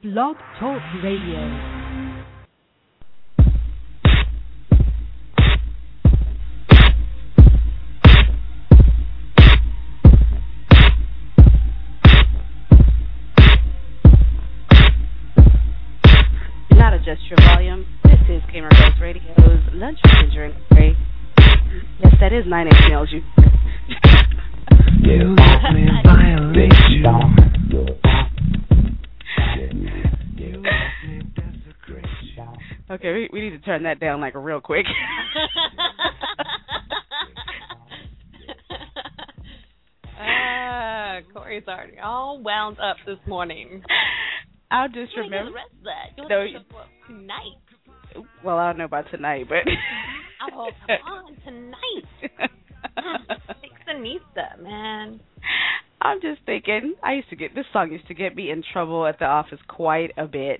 Blog Talk Radio. Not adjust your volume. This is Gamer Girls Radio's Lunch with Ginger and Gray. Yes, that is Nine Inch Nails. You let me violate you. You let me desecrate you. Okay, we need to turn that down like real quick. Corey's already all wound up this morning. I'll just You remember. the rest of that. You'll No, show up tonight. well, I don't know about tonight, but Oh, come on, tonight. Fixanista, man. I'm just thinking. This song used to get me in trouble at the office quite a bit.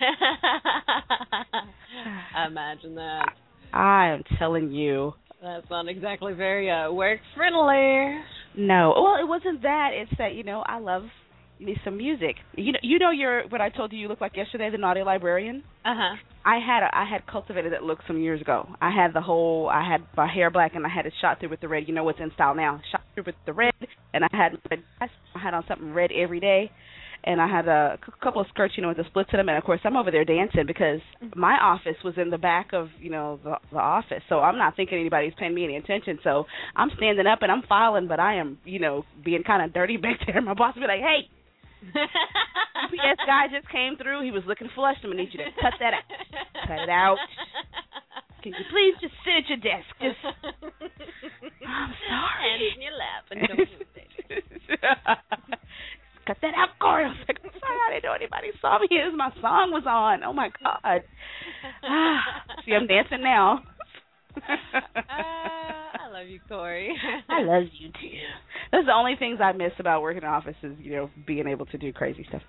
Imagine that. I am telling you. That's not exactly very work friendly. No, well, it wasn't that. It's that I love me some music. What I told you look like yesterday, the Naughty Librarian. I had cultivated that look some years ago. I had my hair black and I had it shot through with the red. You know what's in style now? Shot through with the red, and I had on something red every day, and I had a couple of skirts, with the splits in them, and of course I'm over there dancing because my office was in the back of the office, so I'm not thinking anybody's paying me any attention. So I'm standing up and I'm filing, but I am being kind of dirty back there. My boss would be like, "Hey, UPS guy just came through. He was looking flushed. I'm gonna need you to cut that out. Cut it out. Can you please just sit at your desk? Just, I'm sorry. Hands in your lap and don't move it. Cut that out, Corey. I was like, I'm sorry, I didn't know anybody saw me as my song was on. Oh my God. See, I'm dancing now. I love you, Corey. I love you too. That's the only things I miss about working in office is, being able to do crazy stuff.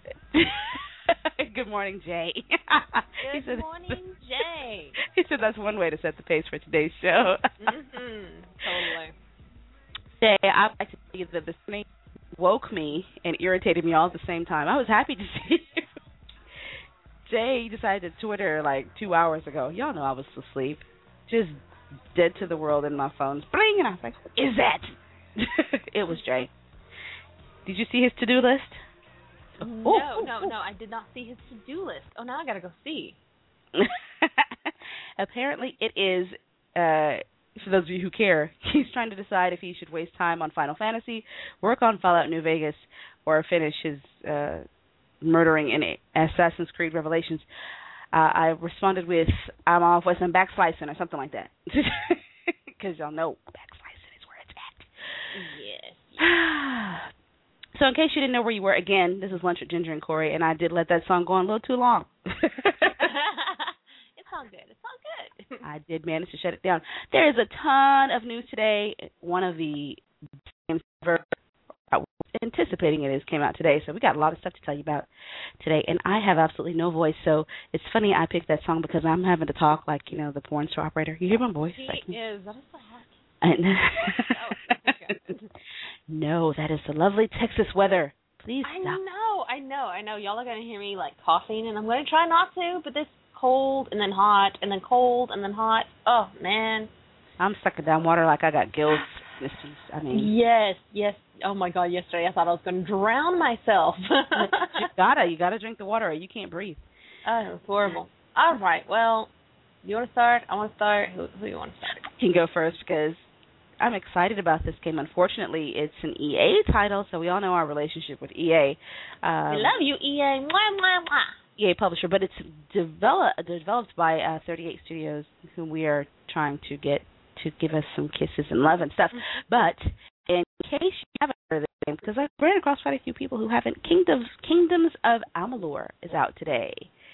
Good morning, Jay. Good morning, Jay. He said that's one way to set the pace for today's show. Totally. Jay, I'd like to tell you that this thing woke me and irritated me all at the same time. I was happy to see you. Jay decided to Twitter like 2 hours ago. Y'all know I was asleep. Just dead to the world in my phone. Bling! And I was like, who is that? It was Jay. Did you see his to-do list? No, I did not see his to-do list. Oh, now I got to go see. Apparently it is, for those of you who care, he's trying to decide if he should waste time on Final Fantasy, work on Fallout New Vegas, or finish his murdering in Assassin's Creed Revelations. I responded with, I'm off with some backslicing or something like that. Because y'all know backslicing is where it's at. Yes. So in case you didn't know where you were, again, this is Lunch with Ginger and Corey, and I did let that song go on a little too long. It's all good. I did manage to shut it down. There is a ton of news today. One of the games I was anticipating came out today, so we got a lot of stuff to tell you about today, and I have absolutely no voice, so it's funny I picked that song because I'm having to talk like, the porn star operator. You hear my voice? He like, is. That is the heck? No, that is the lovely Texas weather. Please stop. I know. Y'all are going to hear me, like, coughing, and I'm going to try not to, but this cold and then hot and then cold and then hot. Oh, man. I'm sucking down water like I got gills. Yes. Oh, my God, yesterday I thought I was going to drown myself. You gotta drink the water or you can't breathe. Oh, it's horrible. All right, well, you want to start? I want to start. Who you want to start? I can go first because I'm excited about this game. Unfortunately, it's an EA title, so we all know our relationship with EA. I love you, EA. Mwah, mwah, mwah. EA publisher, but it's developed by 38 Studios, whom we are trying to get to give us some kisses and love and stuff. But in case you haven't heard of this game, because I've ran across quite a few people who haven't, Kingdoms of Amalur is out today.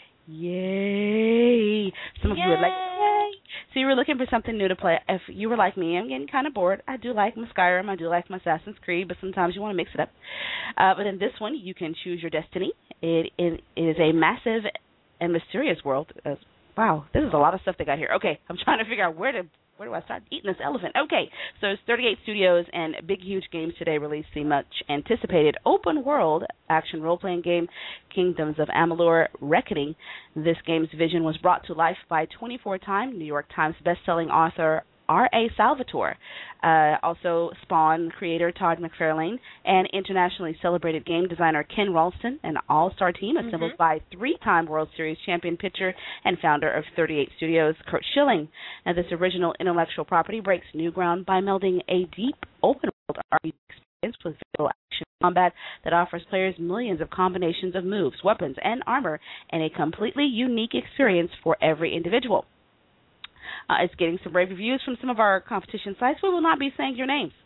Yay! Some of you would like, yay! So you were looking for something new to play. If you were like me, I'm getting kind of bored. I do like my Skyrim, I do like my Assassin's Creed, but sometimes you want to mix it up. But in this one, you can choose your destiny. It is a massive and mysterious world. Wow, this is a lot of stuff they got here. Okay, I'm trying to figure out where to where do I start eating this elephant? Okay, so it's 38 Studios and Big Huge Games today released the much anticipated open world action role-playing game Kingdoms of Amalur: Reckoning. This game's vision was brought to life by 24-time New York Times best-selling author R.A. Salvatore, also Spawn creator Todd McFarlane, and internationally celebrated game designer Ken Ralston, an all-star team assembled by 3-time World Series champion pitcher and founder of 38 Studios, Curt Schilling. Now, this original intellectual property breaks new ground by melding a deep open-world RPG experience with visual action combat that offers players millions of combinations of moves, weapons, and armor, and a completely unique experience for every individual. It's getting some rave reviews from some of our competition sites. We will not be saying your names.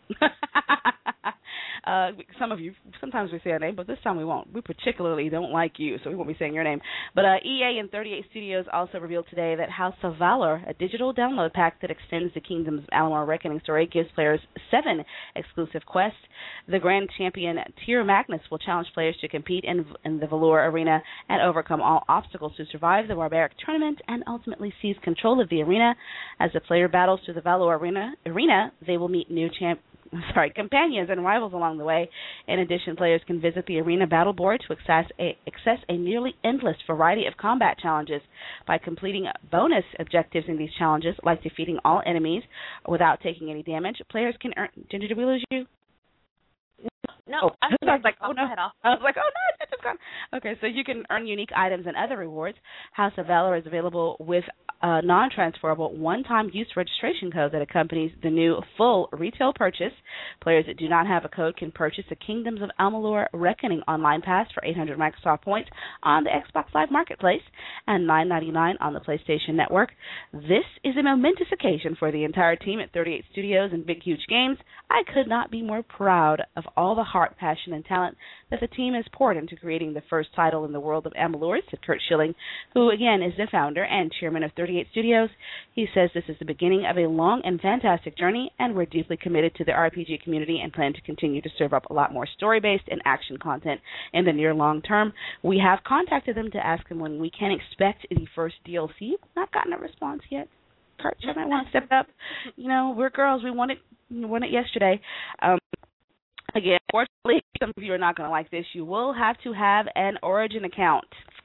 Some of you, sometimes we say our name, but this time we won't. We particularly don't like you, so we won't be saying your name. But EA and 38 Studios also revealed today that House of Valor, a digital download pack that extends the Kingdoms of Amalur Reckoning story, gives players 7 exclusive quests. The Grand Champion Tyr Magnus will challenge players to compete in the Valor arena and overcome all obstacles to survive the barbaric tournament and ultimately seize control of the arena. As the player battles through the Valor arena, they will meet new companions and rivals along the way. In addition, players can visit the arena battle board to access a nearly endless variety of combat challenges. By completing bonus objectives in these challenges, like defeating all enemies without taking any damage, players can earn... Did we lose you? No, I was like, oh no. I was like, oh no, it's just gone. Okay, so you can earn unique items and other rewards. House of Valor is available with a non-transferable one-time use registration code that accompanies the new full retail purchase. Players that do not have a code can purchase the Kingdoms of Amalur Reckoning online pass for 800 Microsoft points on the Xbox Live Marketplace and $9.99 on the PlayStation Network. This is a momentous occasion for the entire team at 38 Studios and Big Huge Games. I could not be more proud of all the heart, passion, and talent that the team has poured into creating the first title in the world of Amalur, said Curt Schilling, who again is the founder and chairman of 38 Studios. He says this is the beginning of a long and fantastic journey, and we're deeply committed to the RPG community and plan to continue to serve up a lot more story-based and action content in the near long term. We have contacted them to ask them when we can expect the first DLC. Not gotten a response yet. Curt, you might want to step up. You know, we're girls. We want it yesterday. Again, fortunately, some of you are not going to like this. You will have to have an Origin account.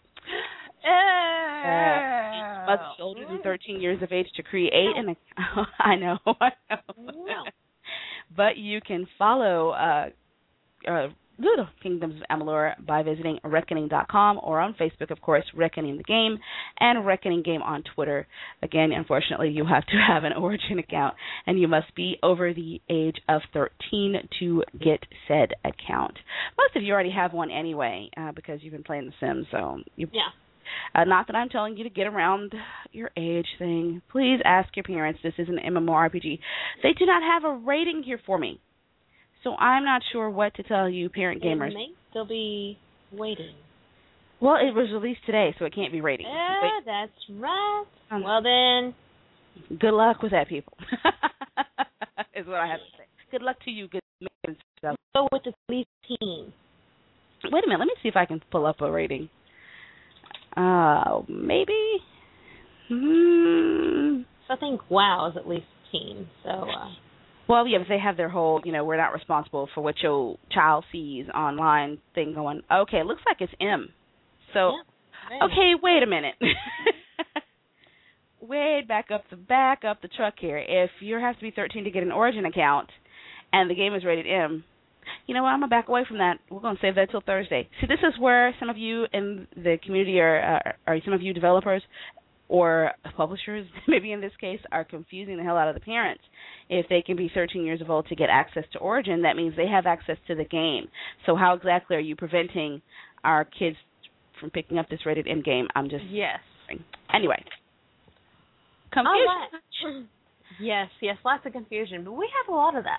You must be older than 13 years of age to create an account. I know. But you can follow Kingdoms of Amalur by visiting Reckoning.com or on Facebook, of course, Reckoning the Game, and Reckoning Game on Twitter. Again, unfortunately, you have to have an Origin account, and you must be over the age of 13 to get said account. Most of you already have one anyway because you've been playing The Sims, so not that I'm telling you to get around your age thing. Please ask your parents. This is an MMORPG. They do not have a rating here for me. So I'm not sure what to tell you, parent gamers. It may still be waiting. Well, it was released today, so it can't be rating. Yeah, that's right. Well, then. Good luck with that, people. Is what I have to say. Good luck to you, good men. Go with the least team. Wait a minute. Let me see if I can pull up a rating. Maybe. I think WoW is at least teen, so... Well, yeah, but they have their whole, we're not responsible for what your child sees online thing going. Okay, it looks like it's M. So, okay, wait a minute. Back up the truck here. If you have to be 13 to get an Origin account and the game is rated M, you know what, I'm going to back away from that. We're going to save that till Thursday. See, this is where some of you in the community or some of you developers or publishers, maybe in this case, are confusing the hell out of the parents. If they can be 13 years old to get access to Origin, that means they have access to the game. So how exactly are you preventing our kids from picking up this rated M game? I'm just... Yes. Anyway. Confusion. Yes, lots of confusion, but we have a lot of that.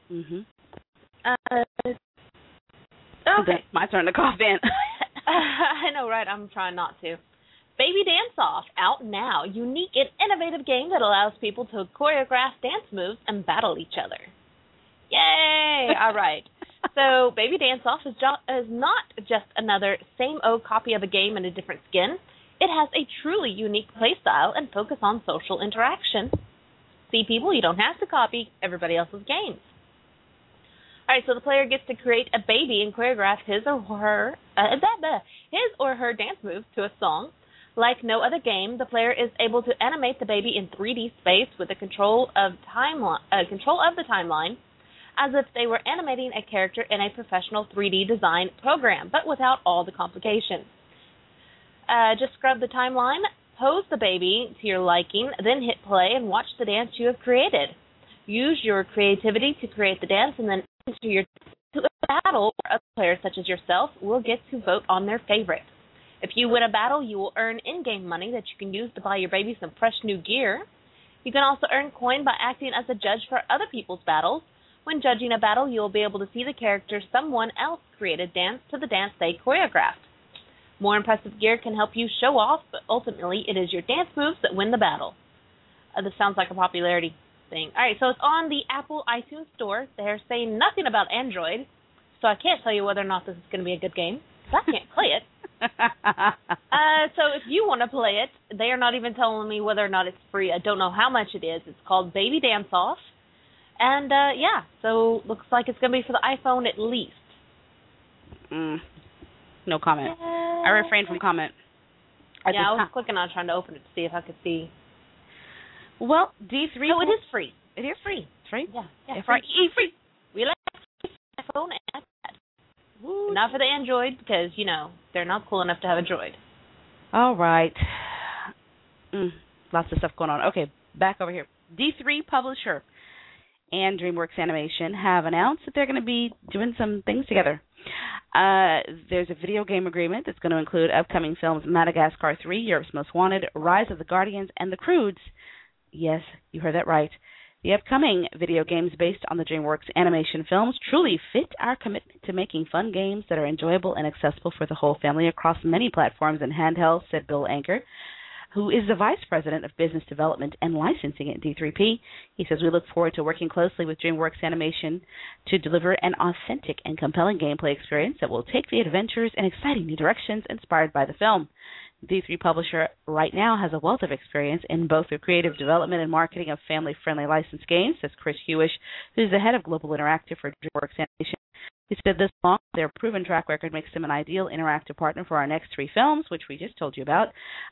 Okay. My turn to cough in. I know, right? I'm trying not to. Baby Dance Off, out now. Unique and innovative game that allows people to choreograph dance moves and battle each other. Yay! All right. So Baby Dance Off is not just another same-old copy of a game in a different skin. It has a truly unique playstyle and focus on social interaction. See, people, you don't have to copy everybody else's games. All right, so the player gets to create a baby and choreograph his or her dance moves to a song. Like no other game, the player is able to animate the baby in 3D space with the control of the timeline, as if they were animating a character in a professional 3D design program, but without all the complications. Just scrub the timeline, pose the baby to your liking, then hit play and watch the dance you have created. Use your creativity to create the dance and then enter to a battle where other players such as yourself will get to vote on their favorite. If you win a battle, you will earn in-game money that you can use to buy your baby some fresh new gear. You can also earn coin by acting as a judge for other people's battles. When judging a battle, you will be able to see the character someone else created dance to the dance they choreographed. More impressive gear can help you show off, but ultimately it is your dance moves that win the battle. This sounds like a popularity thing. All right, so it's on the Apple iTunes Store. They're saying nothing about Android, so I can't tell you whether or not this is going to be a good game. I can't play it. So if you want to play it, they are not even telling me whether or not it's free. I don't know how much it is. It's called Baby Dance Off. And, so looks like it's going to be for the iPhone at least. No comment. I refrain from comment. I was clicking on trying to open it to see if I could see. Well, D3... No, it is free. It is free. It's free? Yeah, free. Free. We like iPhone and iPad. Woo. Not for the Android because, they're not cool enough to have a Droid. All right. Lots of stuff going on. Okay, back over here. D3 Publisher and DreamWorks Animation have announced that they're going to be doing some things together. There's a video game agreement that's going to include upcoming films Madagascar 3, Europe's Most Wanted, Rise of the Guardians, and The Croods. Yes, you heard that right. The upcoming video games based on the DreamWorks animation films truly fit our commitment to making fun games that are enjoyable and accessible for the whole family across many platforms and handhelds, said Bill Anker, who is the Vice President of Business Development and Licensing at D3P. He says, we look forward to working closely with DreamWorks Animation to deliver an authentic and compelling gameplay experience that will take the adventures in exciting new directions inspired by the film. D3 Publisher right now has a wealth of experience in both the creative development and marketing of family-friendly licensed games, says Chris Hewish, who is the head of Global Interactive for DreamWorks Animation. He said this long, their proven track record makes them an ideal interactive partner for our next 3 films, which we just told you about.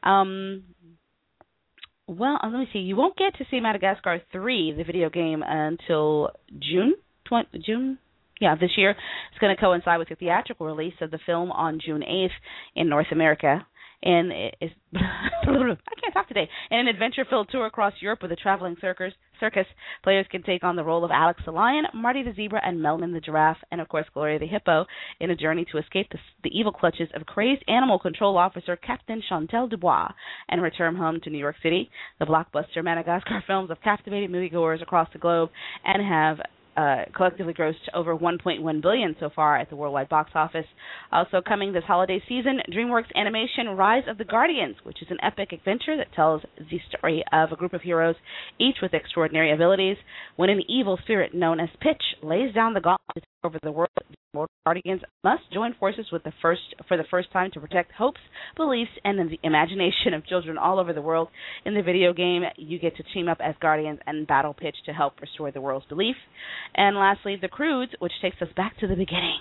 Let me see. You won't get to see Madagascar 3, the video game, until June this year. It's going to coincide with the theatrical release of the film on June 8th in North America. And I can't talk today. In an adventure-filled tour across Europe with a traveling circus, players can take on the role of Alex the lion, Marty the zebra, and Melman the giraffe, and of course Gloria the hippo, in a journey to escape the evil clutches of crazed animal control officer Captain Chantal Dubois and return home to New York City. The blockbuster Madagascar films have captivated moviegoers across the globe and have collectively grossed over $1.1 billion so far at the worldwide box office. Also coming this holiday season, DreamWorks Animation Rise of the Guardians, which is an epic adventure that tells the story of a group of heroes, each with extraordinary abilities. When an evil spirit known as Pitch lays down the gauntlet to take over the world, Guardians must join forces for the first time to protect hopes, beliefs, and the imagination of children all over the world. In the video game, you get to team up as Guardians and battle Pitch to help restore the world's belief. And lastly, The Croods, which takes us back to the beginning.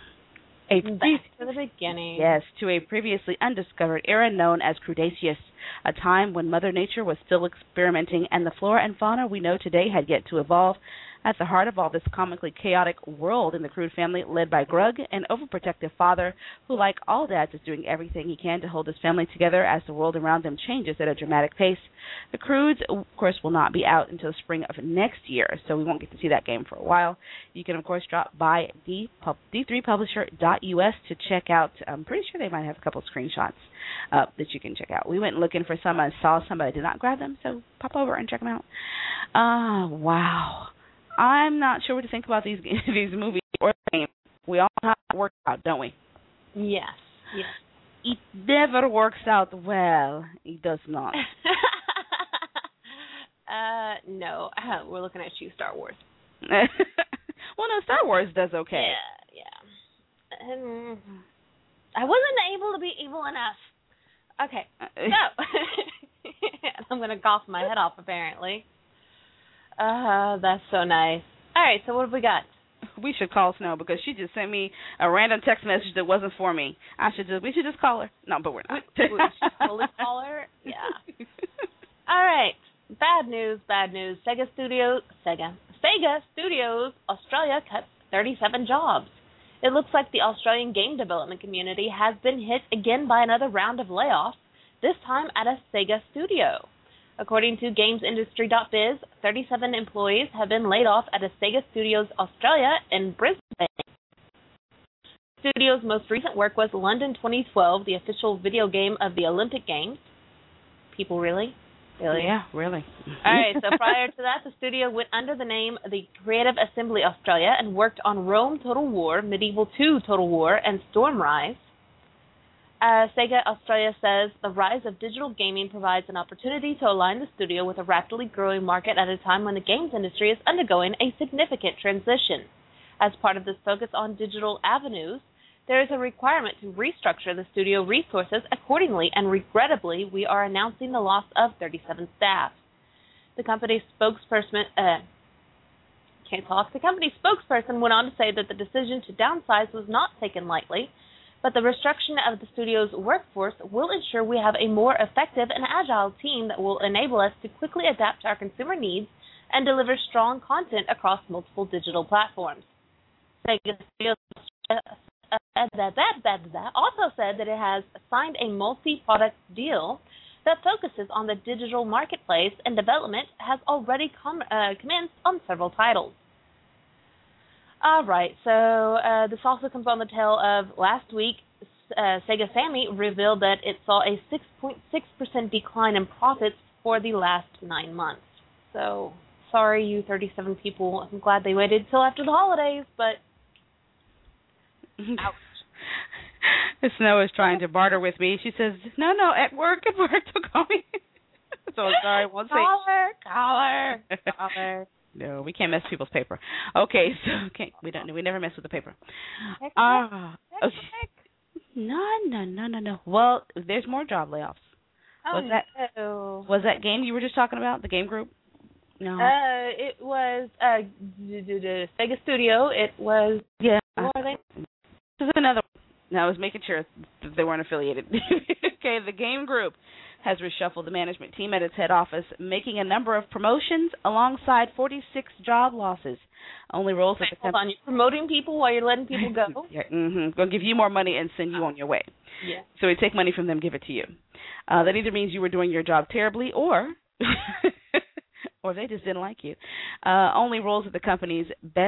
Yes, to a previously undiscovered era known as Cretaceous, a time when Mother Nature was still experimenting and the flora and fauna we know today had yet to evolve. At the heart of all this comically chaotic world in the Crude family, led by Grug, an overprotective father who, like all dads, is doing everything he can to hold his family together as the world around them changes at a dramatic pace. The Crudes, of course, will not be out until the spring of next year, so we won't get to see that game for a while. You can, of course, drop by d3publisher.us to check out. I'm pretty sure they might have a couple of screenshots that you can check out. We went looking for some. I saw some, but I did not grab them, so pop over and check them out. Wow. I'm not sure what to think about these movies or games. We all know how it works out, don't we? Yes. It never works out well. It does not. No. We're looking at you, Star Wars. Well, no, Star Wars does okay. Yeah. I wasn't able to be evil enough. Okay. So, I'm going to cough my head off, apparently. That's so nice. All right, so what have we got? We should call Snow because she just sent me a random text message that wasn't for me. We should just call her. No, but we're not. We should totally call her. Yeah. All right. Bad news. Sega Studios Australia cuts 37 jobs. It looks like the Australian game development community has been hit again by another round of layoffs, this time at a Sega studio. According to GamesIndustry.biz, 37 employees have been laid off at a Sega Studios Australia in Brisbane. The studio's most recent work was London 2012, the official video game of the Olympic Games. People really? Really? Yeah, really. All right, so prior to that, the studio went under the name the Creative Assembly Australia and worked on Rome Total War, Medieval 2 Total War, and Stormrise. Sega Australia says the rise of digital gaming provides an opportunity to align the studio with a rapidly growing market at a time when the games industry is undergoing a significant transition. As part of this focus on digital avenues, there is a requirement to restructure the studio resources accordingly, and regrettably, we are announcing the loss of 37 staff. The company's spokesperson, The company's spokesperson went on to say that the decision to downsize was not taken lightly, but the restructuring of the studio's workforce will ensure we have a more effective and agile team that will enable us to quickly adapt to our consumer needs and deliver strong content across multiple digital platforms. Sega Studios also said that it has signed a multi-product deal that focuses on the digital marketplace, and development has already commenced on several titles. All right, so this also comes on the tail of last week. Sega Sammy revealed that it saw a 6.6% decline in profits for the last 9 months. So, sorry, you 37 people. I'm glad they waited till after the holidays, but ouch. Snow is trying to barter with me. She says, no, at work, don't call me. So sorry, won't say. Call her. No, we can't mess with people's paper. Okay, so we never mess with the paper. Okay. No. Well, there's more job layoffs. Was that game you were just talking about? The game group? No. It was the Sega Studio. It was what are they? This is another one. No, I was making sure they weren't affiliated. Okay, the game group has reshuffled the management team at its head office, making a number of promotions alongside 46 job losses. Only roles at the company. Hold on, you're promoting people while you're letting people go? Yeah, Gonna give you more money and send you on your way. Yeah. So we take money from them, give it to you. That either means you were doing your job terribly, or they just didn't like you. Only roles at the company's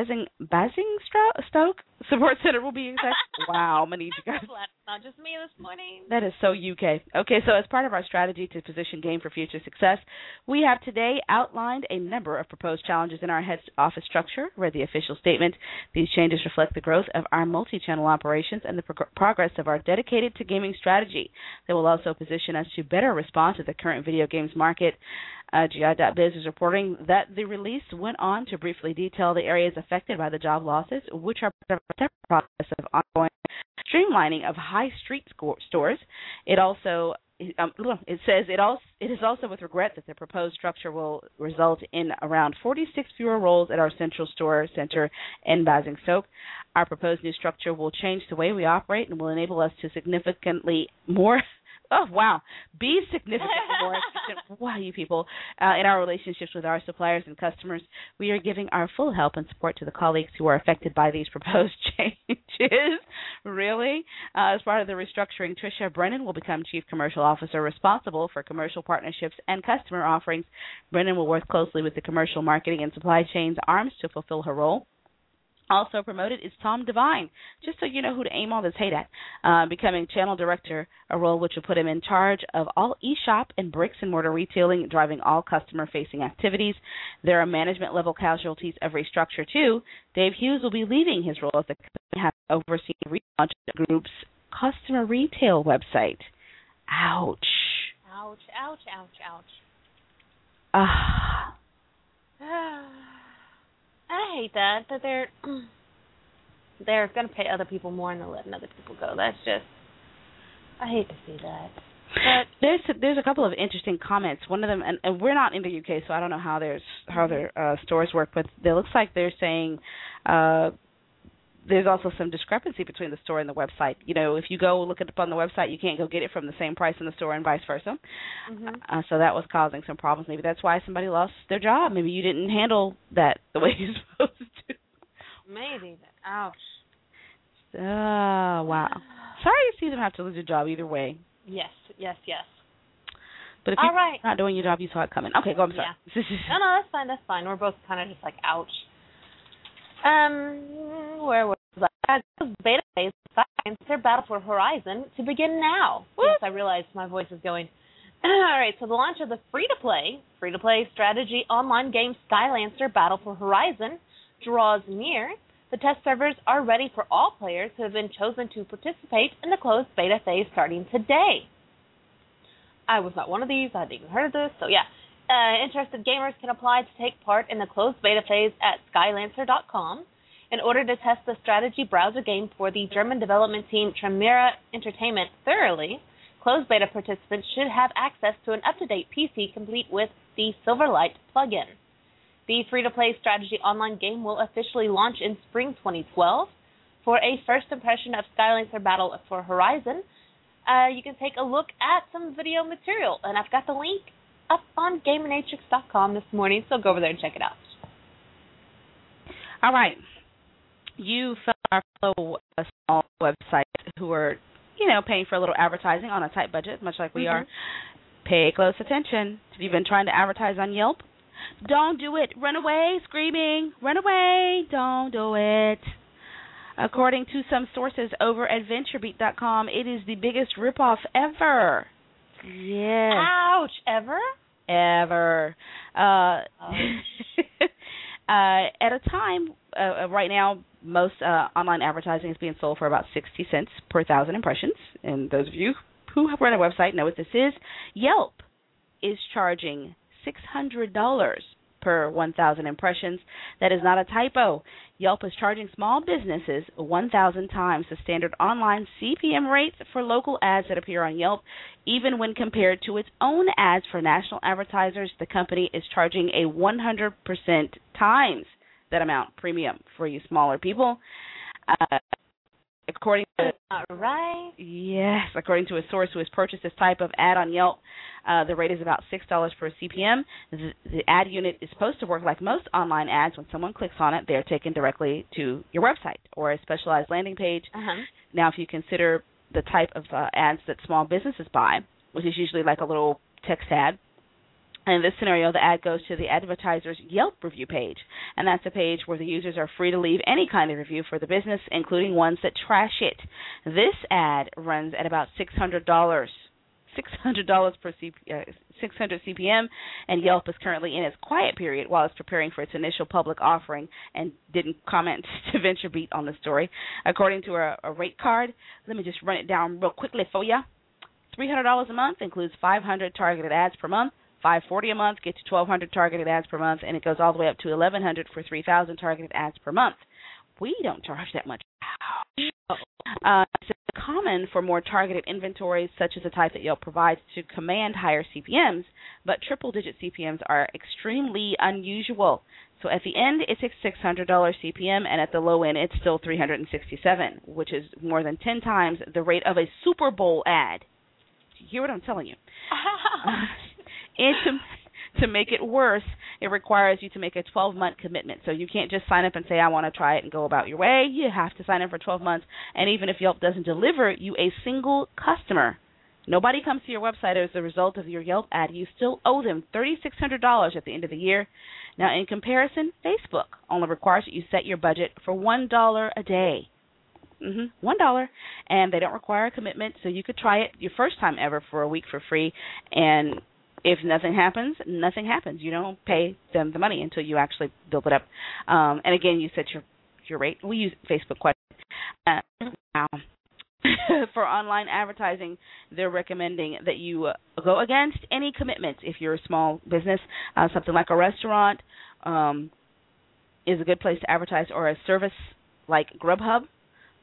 Basingstoke Support Center will be exact. Wow, I'm going to need you guys. Not just me this morning. That is so UK. Okay, so as part of our strategy to position Game for future success, we have today outlined a number of proposed challenges in our head office structure. Read the official statement. These changes reflect the growth of our multi-channel operations and the progress of our dedicated to gaming strategy. They will also position us to better respond to the current video games market. GI.biz is reporting that the release went on to briefly detail the areas affected by the job losses, which are part of a separate process of ongoing streamlining of high street stores. It also it says it is also with regret that the proposed structure will result in around 46 fewer roles at our central store center in Basingstoke. Our proposed new structure will change the way we operate and will enable us to significantly more. Oh, wow. Be significantly more efficient. Wow, you people. In our relationships with our suppliers and customers, we are giving our full help and support to the colleagues who are affected by these proposed changes. Really? As part of the restructuring, Tricia Brennan will become Chief Commercial Officer responsible for commercial partnerships and customer offerings. Brennan will work closely with the commercial marketing and supply chains arms to fulfill her role. Also promoted is Tom Devine, just so you know who to aim all this hate at, becoming Channel Director, a role which will put him in charge of all eShop and bricks-and-mortar retailing, driving all customer-facing activities. There are management-level casualties of restructure, too. Dave Hughes will be leaving his role at the company, having overseen the relaunch of the group's customer retail website. Ouch. Ouch, ouch, ouch, ouch. I hate that they're going to pay other people more and they're letting other people go. That's just, I hate to see that. There's a couple of interesting comments. One of them, and we're not in the UK, so I don't know how their stores work, but it looks like they're saying there's also some discrepancy between the store and the website. You know, if you go look it up on the website, you can't go get it from the same price in the store and vice versa. Mm-hmm. So that was causing some problems. Maybe that's why somebody lost their job. Maybe you didn't handle that the way you're supposed to. Maybe. Ouch. Oh, wow. Sorry to see them have to lose their job either way. Yes. But if you're not doing your job, you saw it coming. Okay, go. I'm sorry. Yeah. No, that's fine. We're both kind of just like, ouch. Where was I? Beta phase Skylancer Battle for Horizon to begin now. Woo! Yes, I realized my voice is going. All right, so the launch of the free-to-play strategy online game Skylancer Battle for Horizon draws near. The test servers are ready for all players who have been chosen to participate in the closed beta phase starting today. I was not one of these. I hadn't even heard of this. So, yeah. Interested gamers can apply to take part in the closed beta phase at Skylancer.com. In order to test the strategy browser game for the German development team Tremera Entertainment thoroughly, closed beta participants should have access to an up-to-date PC complete with the Silverlight plugin. The free-to-play strategy online game will officially launch in spring 2012. For a first impression of Skylancer Battle for Horizon, you can take a look at some video material, and I've got the link up on GameNatrix.com this morning, so go over there and check it out. All right. You our fellow small websites who are, paying for a little advertising on a tight budget, much like we are. Pay close attention. Have you been trying to advertise on Yelp? Don't do it. Run away, screaming. Run away. Don't do it. According to some sources over at VentureBeat.com, it is the biggest ripoff ever. Yes. Ouch. Ever? Ever. At a time, right now, most online advertising is being sold for about 60 cents per 1,000 impressions. And those of you who have run a website know what this is. Yelp is charging $600 per 1,000 impressions. That is not a typo. Yelp is charging small businesses 1,000 times the standard online CPM rates for local ads that appear on Yelp. Even when compared to its own ads for national advertisers, the company is charging a 100% times that amount premium for you smaller people. According to a source who has purchased this type of ad on Yelp, the rate is about $6 per CPM. The ad unit is supposed to work like most online ads. When someone clicks on it, they're taken directly to your website or a specialized landing page. Now, if you consider the type of ads that small businesses buy, which is usually like a little text ad, in this scenario, the ad goes to the advertiser's Yelp review page, and that's a page where the users are free to leave any kind of review for the business, including ones that trash it. This ad runs at about $600 per 600 CPM, and Yelp is currently in its quiet period while it's preparing for its initial public offering and didn't comment to VentureBeat on the story. According to a rate card, let me just run it down real quickly for you. $300 a month includes 500 targeted ads per month. $540 a month gets you 1,200 targeted ads per month, and it goes all the way up to $1,100 for 3,000 targeted ads per month. We don't charge that much. It's common for more targeted inventories, such as the type that Yelp provides, to command higher CPMs, but triple-digit CPMs are extremely unusual. So at the end, it's a $600 CPM, and at the low end, it's still $367, which is more than 10 times the rate of a Super Bowl ad. You hear what I'm telling you? And to make it worse, it requires you to make a 12-month commitment. So you can't just sign up and say, I want to try it and go about your way. You have to sign up for 12 months. And even if Yelp doesn't deliver you a single customer, nobody comes to your website as a result of your Yelp ad, you still owe them $3,600 at the end of the year. Now, in comparison, Facebook only requires that you set your budget for $1 a day. $1, and they don't require a commitment, so you could try it your first time ever for a week for free, and if nothing happens, nothing happens. You don't pay them the money until you actually build it up. And again, you set your rate. We use Facebook quite a bit. For online advertising, they're recommending that you go against any commitments. If you're a small business, something like a restaurant is a good place to advertise, or a service like Grubhub.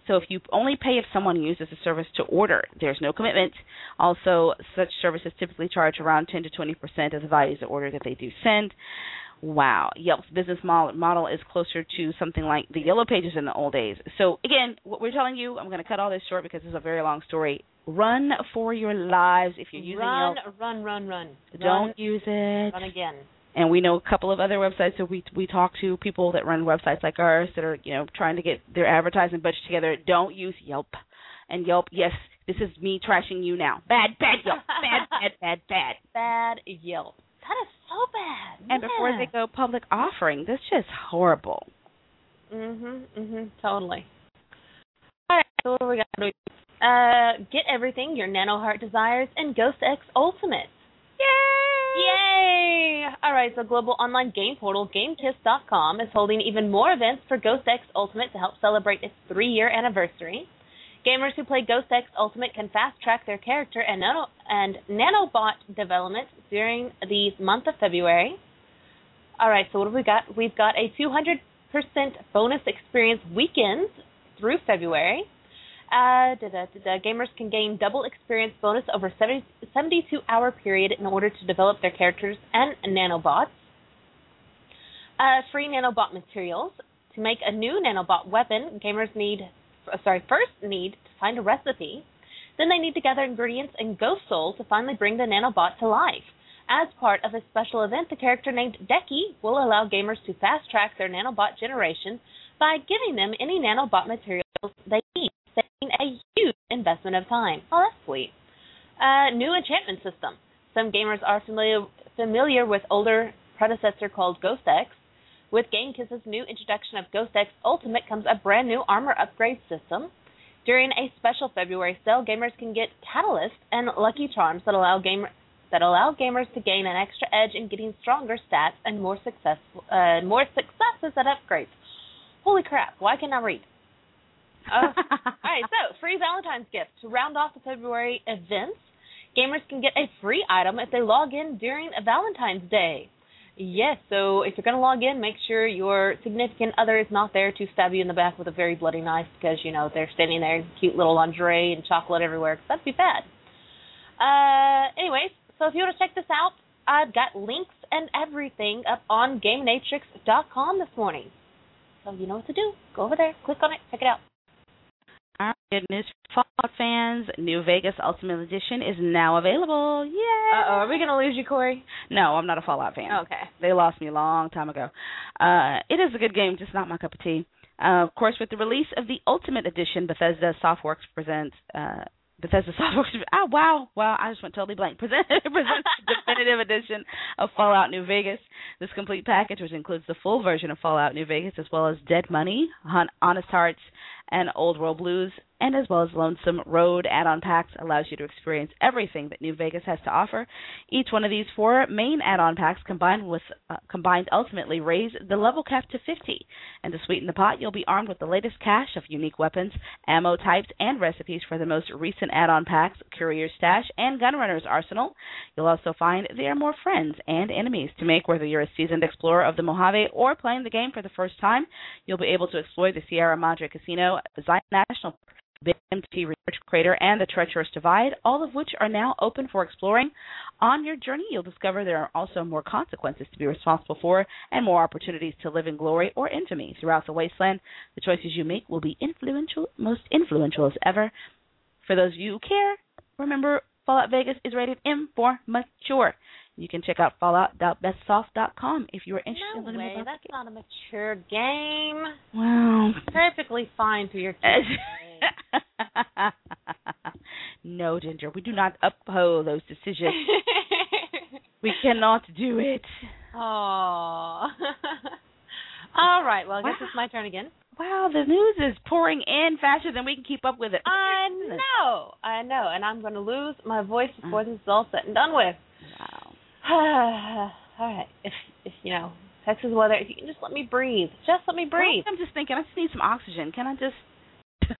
So if you only pay if someone uses the service to order, there's no commitment. Also, such services typically charge around 10 to 20% of the value of the order that they do send. Wow. Yelp's business model is closer to something like the Yellow Pages in the old days. So, again, what we're telling you, I'm going to cut all this short because it's a very long story. Run for your lives if you're using Yelp. Run. Don't use it. Run again. And we know a couple of other websites that we talk to, people that run websites like ours that are, trying to get their advertising budget together. Don't use Yelp. And Yelp, yes, this is me trashing you now. Bad Yelp. Bad Yelp. That is so bad. And before they go public offering, that's just horrible. Totally. All right, so what do we got? Get everything your nanoheart desires in Ghost X Ultimate. Yay! All right, so global online game portal GameKiss.com is holding even more events for Ghost X Ultimate to help celebrate its 3-year anniversary. Gamers who play Ghost X Ultimate can fast-track their character and nanobot development during the month of February. All right, so what have we got? We've got a 200% bonus experience weekends through February. Gamers can gain double experience bonus over 72-hour period in order to develop their characters and nanobots. Free nanobot materials. To make a new nanobot weapon, gamers first need to find a recipe. Then they need to gather ingredients in Ghost Soul to finally bring the nanobot to life. As part of a special event, the character named Decky will allow gamers to fast-track their nanobot generation by giving them any nanobot materials they need, saving a huge investment of time. Oh, that's sweet. New enchantment system. Some gamers are familiar with older predecessor called Ghost X. With GameKiss's new introduction of Ghost X Ultimate comes a brand new armor upgrade system. During a special February sale, gamers can get Catalyst and Lucky Charms that allow gamers to gain an extra edge in getting stronger stats and more successes at upgrades. Holy crap, why can't I read? All right, so free Valentine's gift. To round off the February events, gamers can get a free item if they log in during Valentine's Day. Yes, so if you're going to log in, make sure your significant other is not there to stab you in the back with a very bloody knife because, they're standing there in cute little lingerie and chocolate everywhere, because that'd be bad. Anyways, so if you want to check this out, I've got links and everything up on GameNatrix.com this morning. So you know what to do. Go over there, click on it, check it out. All right, good news for Fallout fans. New Vegas Ultimate Edition is now available. Yay! Uh-oh, are we going to lose you, Corey? No, I'm not a Fallout fan. Okay. They lost me a long time ago. It is a good game, just not my cup of tea. Of course, with the release of the Ultimate Edition, Bethesda Softworks presents... Oh, wow, I just went totally blank. Presents the definitive edition of Fallout New Vegas. This complete package, which includes the full version of Fallout New Vegas, as well as Dead Money, Honest Hearts, and Old World Blues, and as well as Lonesome Road add-on packs, allows you to experience everything that New Vegas has to offer. Each one of these 4 main add-on packs combined ultimately raise the level cap to 50. And to sweeten the pot, you'll be armed with the latest cache of unique weapons, ammo types, and recipes for the most recent add-on packs, Courier's Stash, and Gunrunner's Arsenal. You'll also find there are more friends and enemies to make. Whether you're a seasoned explorer of the Mojave or playing the game for the first time, you'll be able to explore the Sierra Madre Casino, Zion National Park, Big MT Research Crater, and the Treacherous Divide, all of which are now open for exploring. On your journey, you'll discover there are also more consequences to be responsible for and more opportunities to live in glory or infamy throughout the wasteland. The choices you make will be most influential as ever. For those of you who care, remember Fallout Vegas is rated M for mature. You can check out fallout.bestsoft.com if you are interested in learning about that's not a mature game. Wow. Perfectly fine for your kids. No, Ginger, we do not uphold those decisions. We cannot do it. Oh. All right, well, I guess it's my turn again. Wow, the news is pouring in faster than we can keep up with it. I know, and I'm going to lose my voice before this is all said and done with. Wow. All right, if Texas weather, if you can just let me breathe. Just let me breathe. Well, I'm just thinking, I just need some oxygen. Can I just...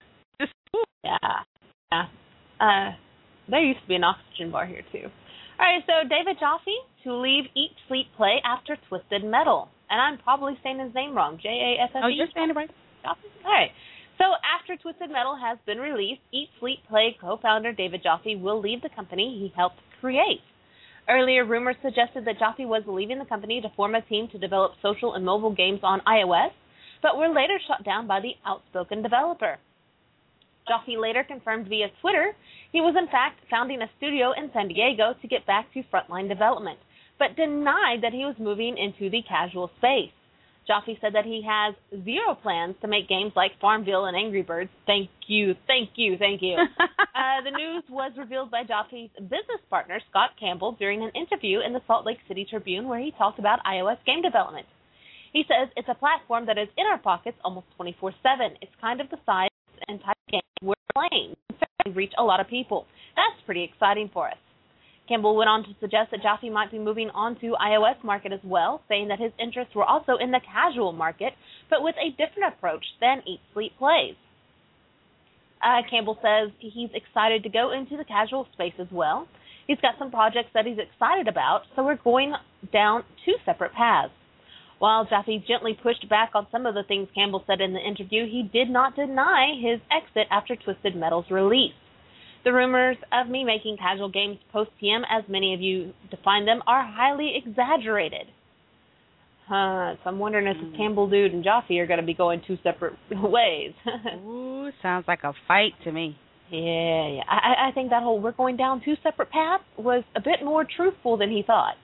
Yeah. There used to be an oxygen bar here, too. All right, so David Jaffe to leave Eat, Sleep, Play after Twisted Metal. And I'm probably saying his name wrong. Jaffe. Oh, you're saying it right. Jaffe? All right. So after Twisted Metal has been released, Eat, Sleep, Play co-founder David Jaffe will leave the company he helped create. Earlier, rumors suggested that Jaffe was leaving the company to form a team to develop social and mobile games on iOS, but were later shut down by the outspoken developer. Jaffe later confirmed via Twitter he was in fact founding a studio in San Diego to get back to frontline development, but denied that he was moving into the casual space. Jaffe said that he has zero plans to make games like Farmville and Angry Birds. Thank you. The news was revealed by Jaffe's business partner, Scott Campbell, during an interview in the Salt Lake City Tribune where he talked about iOS game development. He says, it's a platform that is in our pockets almost 24/7. It's kind of the size and type of game we're playing. We reach a lot of people. That's pretty exciting for us. Campbell went on to suggest that Jaffe might be moving on to iOS market as well, saying that his interests were also in the casual market, but with a different approach than Eat, Sleep, Plays. Campbell says he's excited to go into the casual space as well. He's got some projects that he's excited about, so we're going down two separate paths. While Jaffe gently pushed back on some of the things Campbell said in the interview, he did not deny his exit after Twisted Metal's release. The rumors of me making casual games post-PM, as many of you define them, are highly exaggerated. So I'm wondering if this Campbell dude and Jaffe are going to be going two separate ways. Ooh, sounds like a fight to me. Yeah. I think that whole we're going down two separate paths was a bit more truthful than he thought.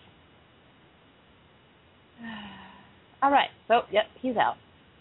All right, so, yep, he's out.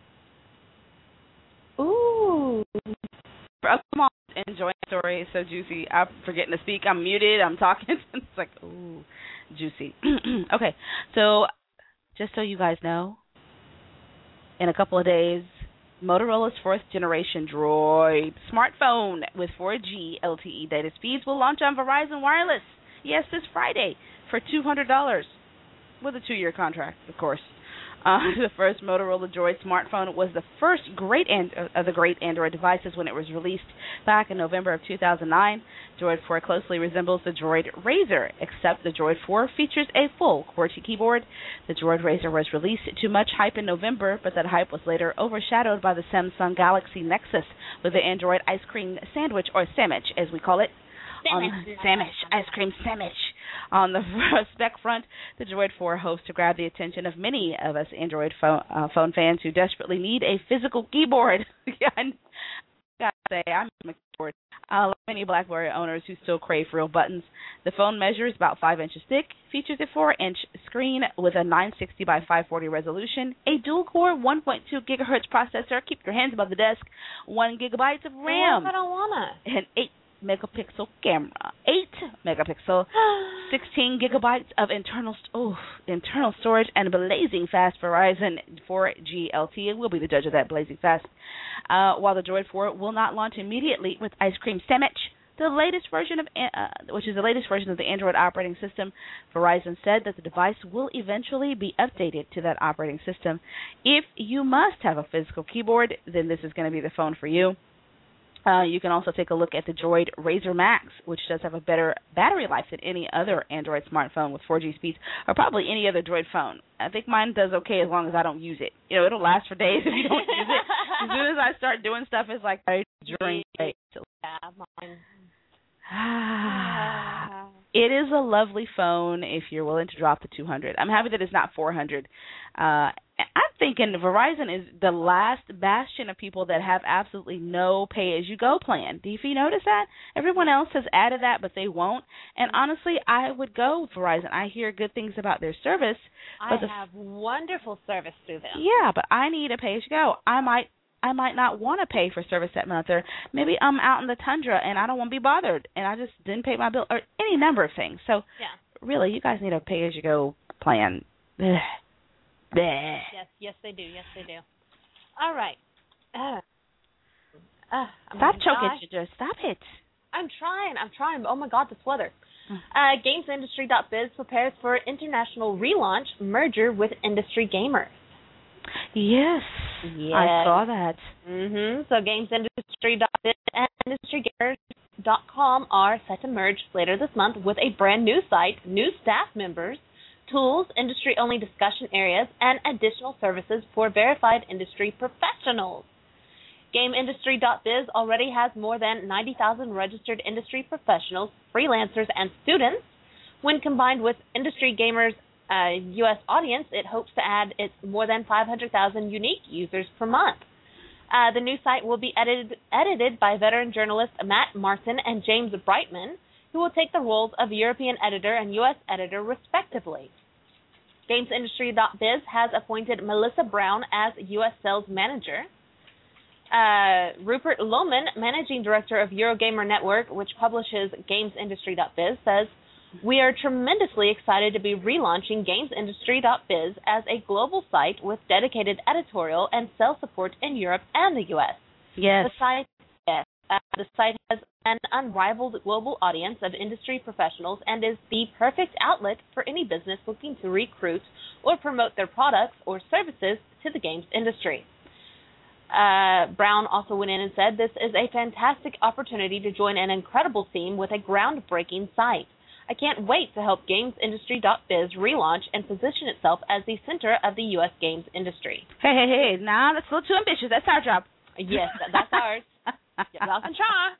Ooh. Come on, enjoying the story. It's so juicy. I'm forgetting to speak. I'm muted. I'm talking. It's like, ooh, juicy. Okay, so just so you guys know, in a couple of days, Motorola's fourth generation Droid smartphone with 4G LTE data speeds will launch on Verizon Wireless. Yes, this Friday for $200 with a 2-year contract, of course. The first Motorola Droid smartphone was the first great Android devices when it was released back in November of 2009. Droid 4 closely resembles the Droid Razr, except the Droid 4 features a full QWERTY keyboard. The Droid Razr was released to much hype in November, but that hype was later overshadowed by the Samsung Galaxy Nexus with the Android ice cream sandwich, or sandwich as we call it. Ice cream sandwich. On the spec front, the Droid 4 hopes to grab the attention of many of us Android phone fans who desperately need a physical keyboard. Yeah, I gotta say, I'm a keyboard. Like many BlackBerry owners who still crave real buttons. The phone measures about 5 inches thick, features a 4-inch screen with a 960 by 540 resolution, a dual-core 1.2 gigahertz processor, keep your hands above the desk, 1 gigabyte of RAM, I don't wanna. and 8-megapixel camera, 8-megapixel, 16 gigabytes of internal storage, and blazing fast Verizon 4G LTE. We'll be the judge of that blazing fast. While the Droid 4 will not launch immediately with Ice Cream Sandwich, the latest version of the Android operating system, Verizon said that the device will eventually be updated to that operating system. If you must have a physical keyboard, then this is going to be the phone for you. You can also take a look at the Droid Razr Max, which does have a better battery life than any other Android smartphone with 4G speeds, or probably any other Droid phone. I think mine does okay as long as I don't use it. You know, it'll last for days if you don't use it. As soon as I start doing stuff, it's like during days. Yeah, mine. It is a lovely phone if you're willing to drop the $200. I'm happy that it's not $400. I'm thinking Verizon is the last bastion of people that have absolutely no pay-as-you-go plan. Do you notice that? Everyone else has added that, but they won't. And honestly, I would go with Verizon. I hear good things about their service. I have wonderful service through them. Yeah, but I need a pay-as-you-go. I might not want to pay for service that month, or maybe I'm out in the tundra and I don't want to be bothered, and I just didn't pay my bill, or any number of things. So, really, you guys need a pay-as-you-go plan. Blech. Blech. Yes, they do. All right. Stop choking, Ginger. Stop it. I'm trying. Oh, my God, this weather. GamesIndustry.biz prepares for international relaunch merger with Industry Gamers. Yes. I saw that. So GamesIndustry.biz and IndustryGamers.com are set to merge later this month with a brand new site, new staff members, tools, industry-only discussion areas, and additional services for verified industry professionals. GameIndustry.biz already has more than 90,000 registered industry professionals, freelancers, and students. When combined with Industry Gamer's U.S. audience, it hopes to add its more than 500,000 unique users per month. The new site will be edited by veteran journalists Matt Martin and James Brightman, who will take the roles of European editor and U.S. editor, respectively. GamesIndustry.biz has appointed Melissa Brown as U.S. sales manager. Rupert Lohman, managing director of Eurogamer Network, which publishes GamesIndustry.biz, says, "We are tremendously excited to be relaunching GamesIndustry.biz as a global site with dedicated editorial and sales support in Europe and the U.S. Yes. The site has an unrivaled global audience of industry professionals and is the perfect outlet for any business looking to recruit or promote their products or services to the games industry." Brown also went in and said, "This is a fantastic opportunity to join an incredible team with a groundbreaking site. I can't wait to help GamesIndustry.biz relaunch and position itself as the center of the U.S. games industry." Hey, nah, that's a little too ambitious. That's our job. Yes, that's ours. Y'all can try.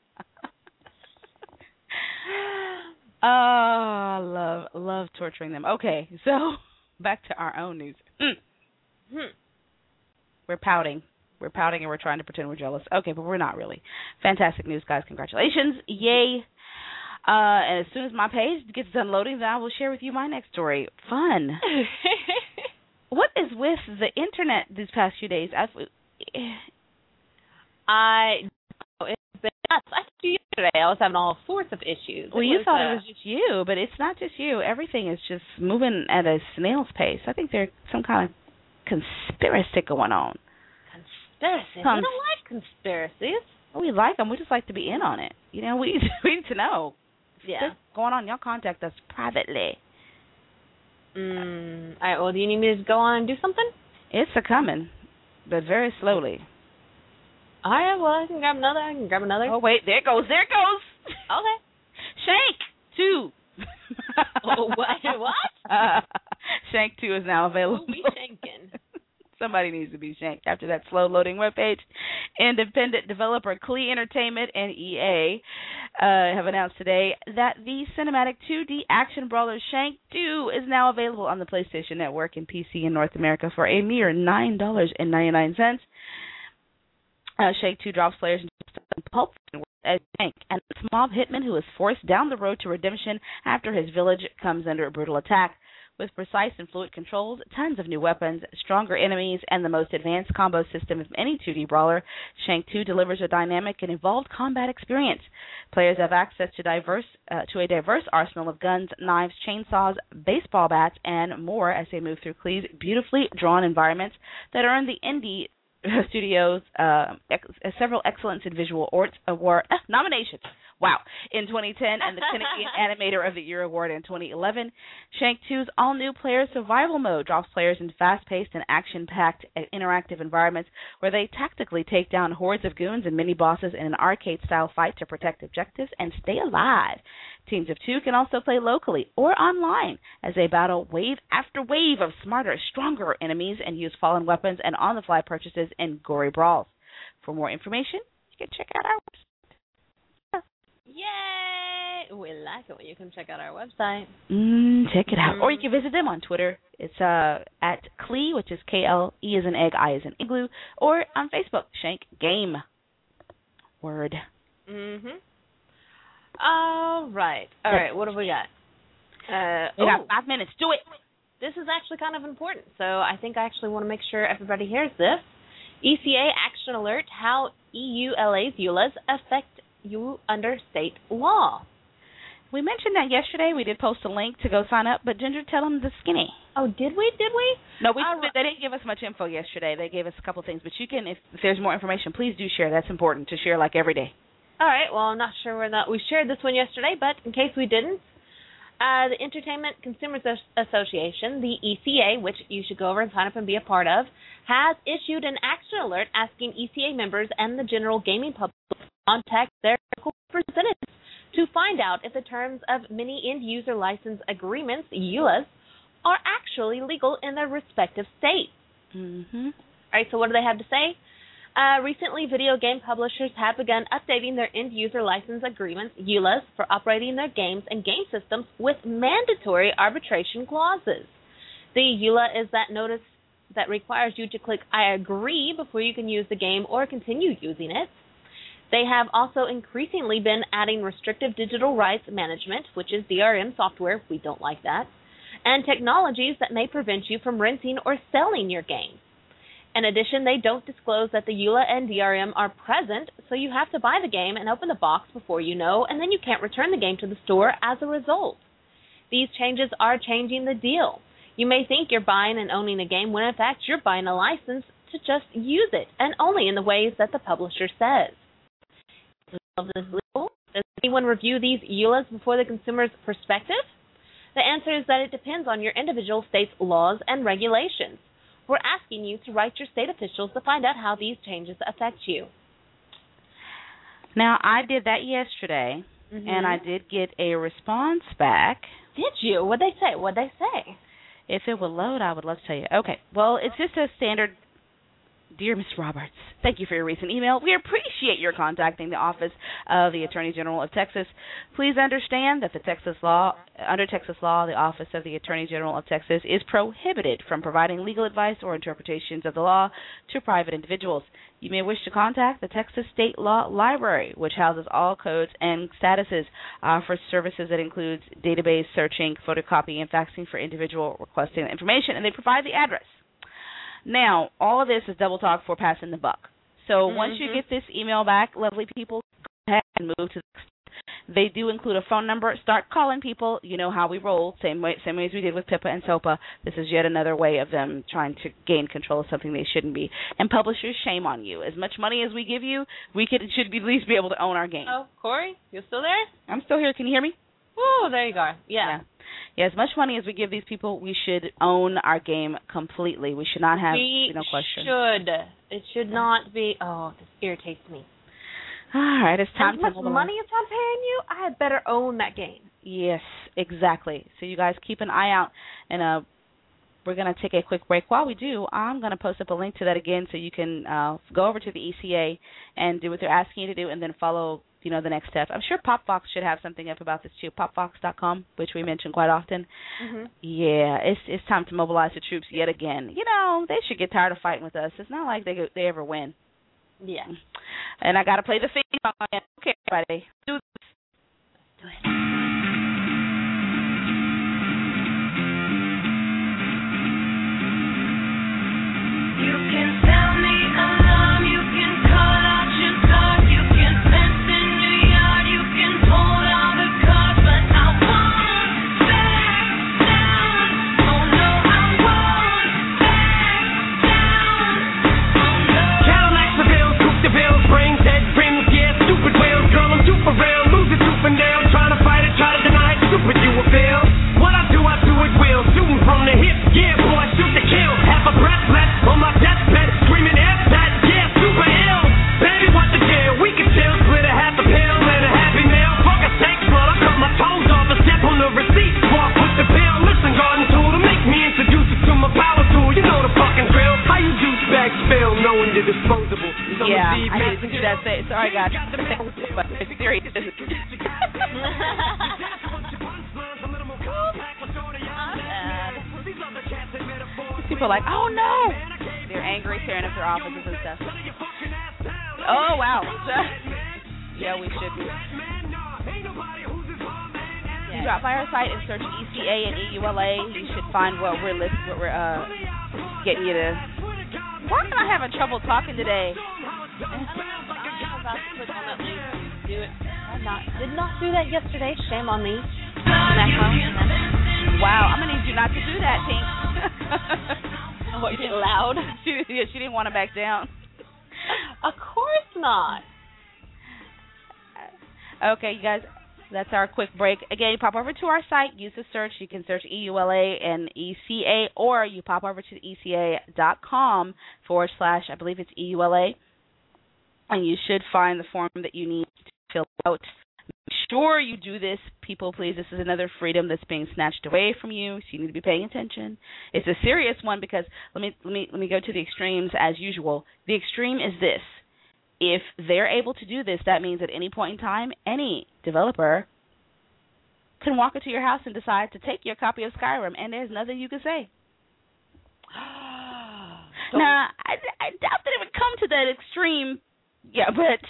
Oh, love torturing them. Okay, so back to our own news. We're pouting. We're pouting and we're trying to pretend we're jealous. Okay, but we're not really. Fantastic news, guys. Congratulations. Yay. And as soon as my page gets done loading, then I will share with you my next story. Fun. What is with the internet these past few days? It's been nuts. I told you yesterday I was having all sorts of issues. Well, you thought it was just you, but it's not just you. Everything is just moving at a snail's pace. I think there's some kind of conspiracy going on. Conspiracy? We don't like conspiracies. Well, we like them. We just like to be in on it. You know, we need to know. Yeah. What's going on? Y'all contact us privately. All right, well, do you need me to go on and do something? It's a-coming, but very slowly. All right, well, I can grab another. Oh, wait, there it goes. Okay. Shank 2. Oh, what? Shank 2 is now available. Who we shanking? Somebody needs to be shanked after that slow-loading webpage. Independent developer Klee Entertainment and EA have announced today that the cinematic 2D action brawler Shank 2 is now available on the PlayStation Network and PC in North America for a mere $9.99. Shank 2 drops players into Pulp as Shank, and a mob hitman who is forced down the road to redemption after his village comes under a brutal attack. With precise and fluid controls, tons of new weapons, stronger enemies, and the most advanced combo system of any 2D brawler, Shank 2 delivers a dynamic and evolved combat experience. Players have access to a diverse arsenal of guns, knives, chainsaws, baseball bats, and more as they move through Klee's beautifully drawn environments that earn the indie studios several Excellence in Visual Arts Award nominations. Wow. In 2010 and the Canadian Animator of the Year Award in 2011, Shank 2's all-new player survival mode drops players in fast-paced and action-packed interactive environments where they tactically take down hordes of goons and mini-bosses in an arcade-style fight to protect objectives and stay alive. Teams of 2 can also play locally or online as they battle wave after wave of smarter, stronger enemies and use fallen weapons and on-the-fly purchases in gory brawls. For more information, you can check out our website. Yay! We like it when you can check out our website. Check it out. Or you can visit them on Twitter. It's at Klee, which is K-L-E as in egg, I as in igloo, or on Facebook, Shank Game. Word. All right. What have we got? We got 5 minutes. Do it. This is actually kind of important, so I think I actually want to make sure everybody hears this. ECA Action Alert, how EULA's EULAs affect you under state law. We mentioned that yesterday. We did post a link to go sign up, but Ginger, tell them the skinny. Oh, did we? No, they didn't give us much info yesterday. They gave us a couple things, but you can, if there's more information, please do share. That's important to share like every day. All right. Well, I'm not sure we shared this one yesterday, but in case we didn't, the Entertainment Consumers Association, the ECA, which you should go over and sign up and be a part of, has issued an action alert asking ECA members and the general gaming public to contact their representatives to find out if the terms of many end-user license agreements, EULAs, are actually legal in their respective states. All right, so what do they have to say? Recently, video game publishers have begun updating their end-user license agreements, EULAs, for operating their games and game systems with mandatory arbitration clauses. The EULA is that notice that requires you to click I agree before you can use the game or continue using it. They have also increasingly been adding restrictive digital rights management, which is DRM software, we don't like that, and technologies that may prevent you from renting or selling your game. In addition, they don't disclose that the EULA and DRM are present, so you have to buy the game and open the box before you know, and then you can't return the game to the store as a result. These changes are changing the deal. You may think you're buying and owning a game when in fact you're buying a license to just use it, and only in the ways that the publisher says. Does anyone review these EULAs before the consumer's perspective? The answer is that it depends on your individual state's laws and regulations. We're asking you to write your state officials to find out how these changes affect you. Now, I did that yesterday, and I did get a response back. Did you? What'd they say? What'd they say? If it would load, I would love to tell you. Okay. Well, it's just a standard, Dear Ms. Roberts, thank you for your recent email. We appreciate your contacting the Office of the Attorney General of Texas. Please understand that under Texas law, the Office of the Attorney General of Texas is prohibited from providing legal advice or interpretations of the law to private individuals. You may wish to contact the Texas State Law Library, which houses all codes and statuses, offers services that includes database searching, photocopying, and faxing for individual requesting information, and they provide the address. Now, all of this is double talk for passing the buck. So once you get this email back, lovely people, go ahead and move to the next. They do include a phone number. Start calling people. You know how we roll, same way as we did with Pippa and Sopa. This is yet another way of them trying to gain control of something they shouldn't be. And publishers, shame on you. As much money as we give you, should at least be able to own our game. Oh, Corey, you still there? I'm still here. Can you hear me? Oh, there you go. Yeah. Yeah, as much money as we give these people, we should own our game completely. We should not have no question. It should not be. Oh, this irritates me. All right, it's time to As much money as I'm paying you, I had better own that game. Yes, exactly. So you guys keep an eye out, and we're going to take a quick break. While we do, I'm going to post up a link to that again so you can go over to the ECA and do what they're asking you to do, and then follow the next step. I'm sure PopVox should have something up about this too, popvox.com, which we mention quite often. Yeah, it's time to mobilize the troops yet again. They should get tired of fighting with us. It's not like they ever win. Yeah. And I got to play the theme song. Okay, everybody. Do this. Do it. Yeah, I didn't do that. Sorry, guys. But it's serious. People are like, oh no! They're angry, tearing up their offices and stuff. Oh, wow. Yeah, we should be. You drop by our site and search ECA and EULA. You should find what we're getting you to. Why am I having trouble talking today? I'm about to click on that link and do it. Did not do that yesterday. Shame on me. Wow, I'm gonna need you not to do that, Pink. Oh, is it loud? She didn't want to back down. Of course not. Okay, you guys. That's our quick break. Again, you pop over to our site, use the search. You can search EULA and ECA, or you pop over to ECA.com / I believe it's EULA, and you should find the form that you need to fill out. Make sure you do this, people please. This is another freedom that's being snatched away from you, so you need to be paying attention. It's a serious one because let me go to the extremes as usual. The extreme is this. If they're able to do this, that means at any point in time, any developer can walk into your house and decide to take your copy of Skyrim, and there's nothing you can say. Now, I doubt that it would come to that extreme. Yeah, but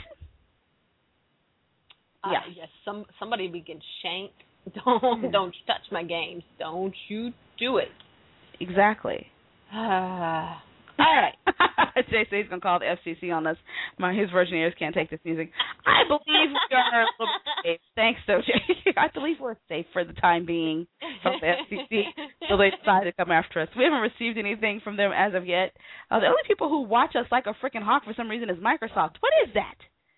yes, somebody we can shank. Don't touch my games. Don't you do it. Exactly. All right. JC's going to call the FCC on us. His Virgineers can't take this music. I believe we are a little safe. Thanks, though, Jay. I believe we're safe for the time being from the FCC until they decide to come after us. We haven't received anything from them as of yet. The only people who watch us like a freaking hawk for some reason is Microsoft. What is that?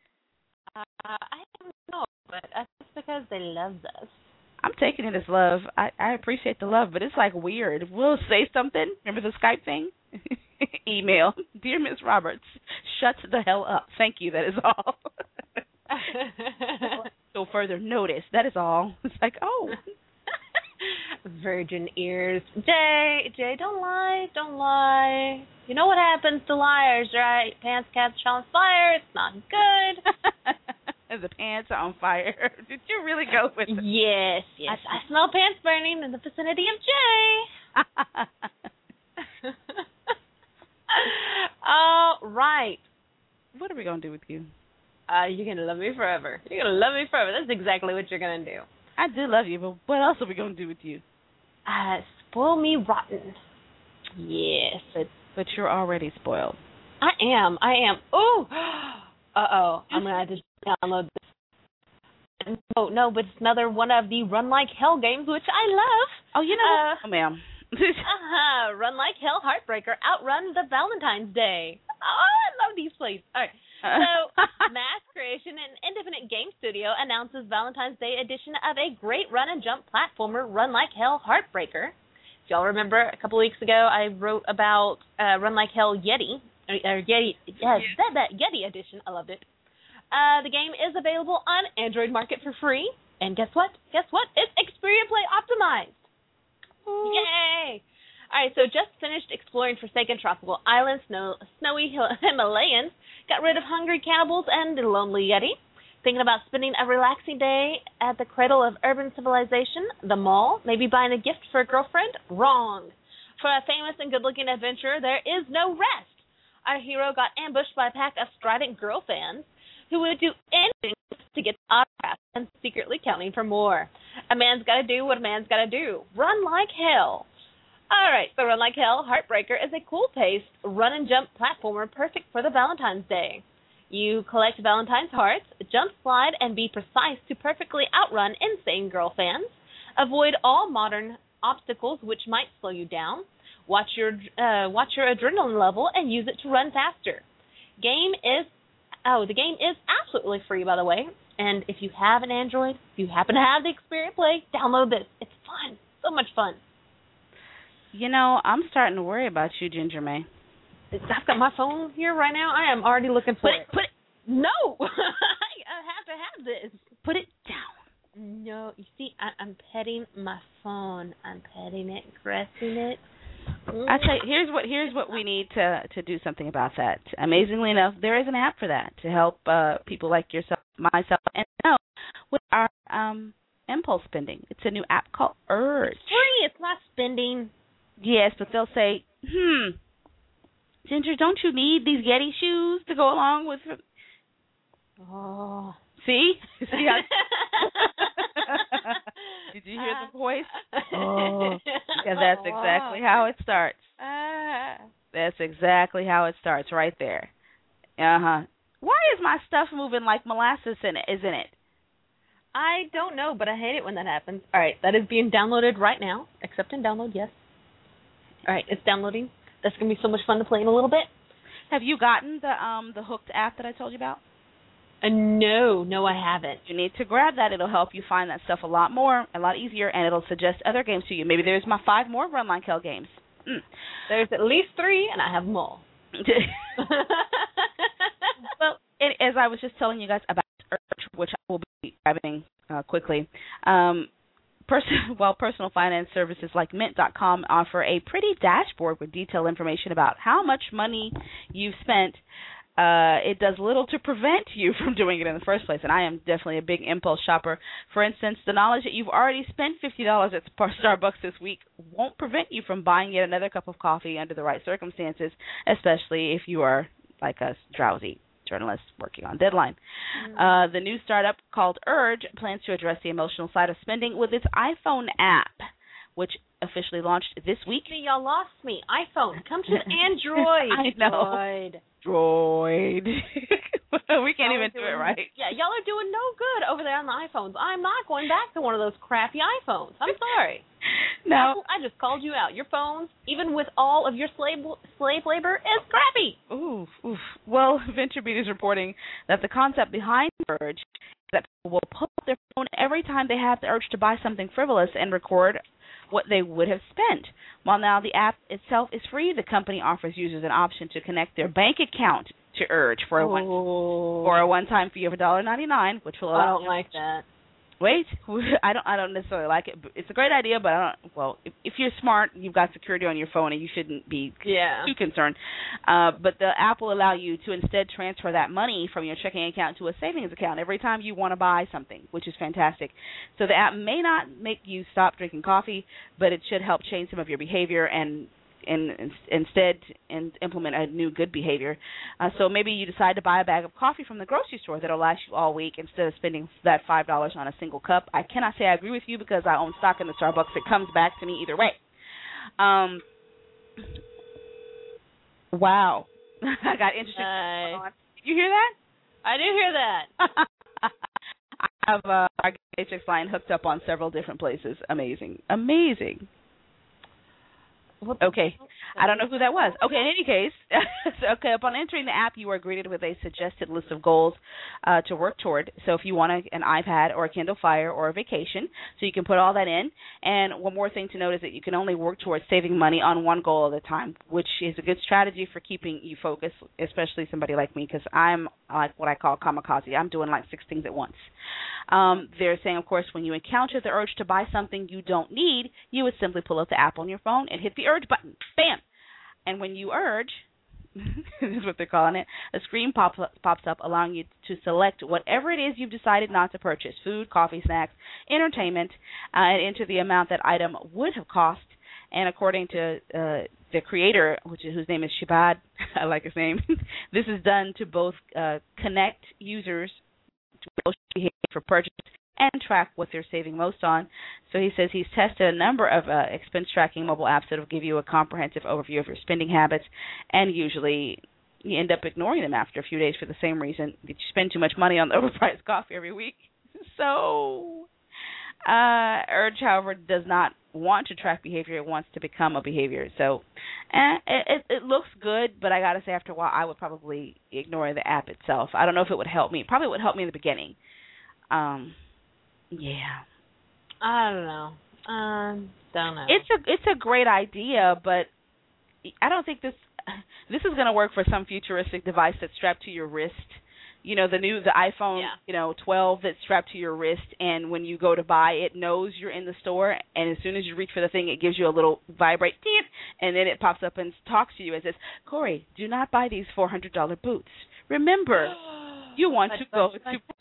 I don't know, but that's because they love us. I'm taking it as love. I appreciate the love, but it's like weird. We'll say something. Remember the Skype thing? Email. Dear Ms. Roberts, shut the hell up. Thank you. That is all. No further notice. That is all. It's like, oh. Virgin ears. Jay, don't lie. You know what happens to liars, right? Pants catch on fire. It's not good. The pants are on fire. Did you really go with it? Yes. I smell pants burning in the vicinity of Jay. All right. What are we going to do with you? You're going to love me forever. You're going to love me forever. That's exactly what you're going to do. I do love you, but what else are we going to do with you? Spoil me rotten. Yes. But you're already spoiled. I am. Ooh. Uh-oh. I'm going to have to download this. No, but it's another one of the Run Like Hell games, which I love. Oh, you know. Oh, ma'am. Run Like Hell Heartbreaker. Outrun the Valentine's Day. Oh, I love these plays. All right. So, Mass Creation, an independent game studio, announces Valentine's Day edition of a great run and jump platformer, Run Like Hell Heartbreaker. If y'all remember, a couple of weeks ago, I wrote about Run Like Hell Yeti. Yeti edition. I loved it. The game is available on Android Market for free. And guess what? It's Xperia Play optimized. Ooh. Yay! All right, so just finished exploring forsaken tropical islands, snowy Himalayas, got rid of hungry cannibals and the lonely Yeti. Thinking about spending a relaxing day at the cradle of urban civilization, the mall, maybe buying a gift for a girlfriend? Wrong. For a famous and good-looking adventurer, there is no rest. Our hero got ambushed by a pack of strident girl fans who would do anything to get autographs and secretly counting for more. A man's got to do what a man's got to do. Run like hell. All right, so Run Like Hell Heartbreaker is a cool-paced run-and-jump platformer perfect for the Valentine's Day. You collect Valentine's hearts, jump, slide, and be precise to perfectly outrun insane girl fans. Avoid all modern obstacles which might slow you down. Watch your adrenaline level and use it to run faster. The game is absolutely free, by the way. And if you have an Android, if you happen to have the Xperia Play, download this. It's fun. So much fun. You know, I'm starting to worry about you, Ginger May. I've got my phone here right now. I am already looking for it. Put it. No. I have to have this. Put it down. No. You see, I'm petting my phone. I'm petting it, caressing it. I tell you, here's what we need to do something about that. Amazingly enough, there is an app for that to help people like yourself, myself, and with our impulse spending. It's a new app called Urge. It's free. It's not spending. Yes, but they'll say, Ginger, don't you need these Yeti shoes to go along with it? Oh. See? See how... Did you hear the voice? Oh. Yeah, that's exactly how it starts. That's exactly how it starts right there. Uh-huh. Why is my stuff moving like molasses in it, isn't it? I don't know, but I hate it when that happens. All right, that is being downloaded right now. Accept and download, yes. All right, it's downloading. That's going to be so much fun to play in a little bit. Have you gotten the Hooked app that I told you about? No, I haven't. You need to grab that. It'll help you find that stuff a lot easier, and it'll suggest other games to you. Maybe there's my 5 more Run Like Hell games. There's at least 3, and I have them all. Well, as I was just telling you guys about Urge, which I will be grabbing quickly. Personal finance services like Mint.com offer a pretty dashboard with detailed information about how much money you've spent, it does little to prevent you from doing it in the first place. And I am definitely a big impulse shopper. For instance, the knowledge that you've already spent $50 at Starbucks this week won't prevent you from buying yet another cup of coffee under the right circumstances, especially if you are like a drowsy journalist working on deadline. The new startup called Urge plans to address the emotional side of spending with its iPhone app, which officially launched this week. See, y'all lost me. iPhone. Come to Android. I know. Droid. We can't even do it right. Yeah, y'all are doing no good over there on the iPhones. I'm not going back to one of those crappy iPhones. I'm sorry. No. Apple, I just called you out. Your phones, even with all of your slave labor, is crappy. Oof. Well, VentureBeat is reporting that the concept behind Urge is that people will pull up their phone every time they have the urge to buy something frivolous and record what they would have spent. While now the app itself is free, the company offers users an option to connect their bank account to Urge for a one-time fee of $1.99, which will allow. I don't like that. Wait, I don't necessarily like it. It's a great idea, but I don't. Well, if you're smart, you've got security on your phone, and you shouldn't be too concerned. But the app will allow you to instead transfer that money from your checking account to a savings account every time you want to buy something, which is fantastic. So the app may not make you stop drinking coffee, but it should help change some of your behavior and instead implement a new good behavior. So maybe you decide to buy a bag of coffee from the grocery store that will last you all week instead of spending that $5 on a single cup. I cannot say I agree with you because I own stock in the Starbucks. It comes back to me either way. Wow. I got interested. Did you hear that? I did hear that. I have our HX line hooked up on several different places. Amazing. Okay. I don't know who that was. Okay, in any case, upon entering the app, you are greeted with a suggested list of goals to work toward. So if you want an iPad or a Kindle Fire or a vacation, so you can put all that in. And one more thing to note is that you can only work towards saving money on one goal at a time, which is a good strategy for keeping you focused, especially somebody like me, because I'm like what I call kamikaze. I'm doing like 6 things at once. They're saying, of course, when you encounter the urge to buy something you don't need, you would simply pull up the app on your phone and hit the urge button. Bam! And when you urge, this is what they're calling it, a screen pops up allowing you to select whatever it is you've decided not to purchase, food, coffee, snacks, entertainment, and enter the amount that item would have cost. And according to the creator, whose name is Shibad, I like his name, this is done to both connect users to behavior for purchase and track what they're saving most on. So he says he's tested a number of expense tracking mobile apps that will give you a comprehensive overview of your spending habits, and usually you end up ignoring them after a few days for the same reason that you spend too much money on the overpriced coffee every week. So Urge, however, does not want to track behavior. It wants to become a behavior. So it looks good, but I got to say after a while I would probably ignore the app itself. I don't know if it would help me. Probably would help me in the beginning. Yeah. I don't know. Don't know. It's a great idea, but I don't think this is going to work for some futuristic device that's strapped to your wrist. You know, the iPhone, 12 that's strapped to your wrist, and when you go to buy, it knows you're in the store, and as soon as you reach for the thing, it gives you a little vibrate, and then it pops up and talks to you and says, Corey, do not buy these $400 boots. Remember, you want to go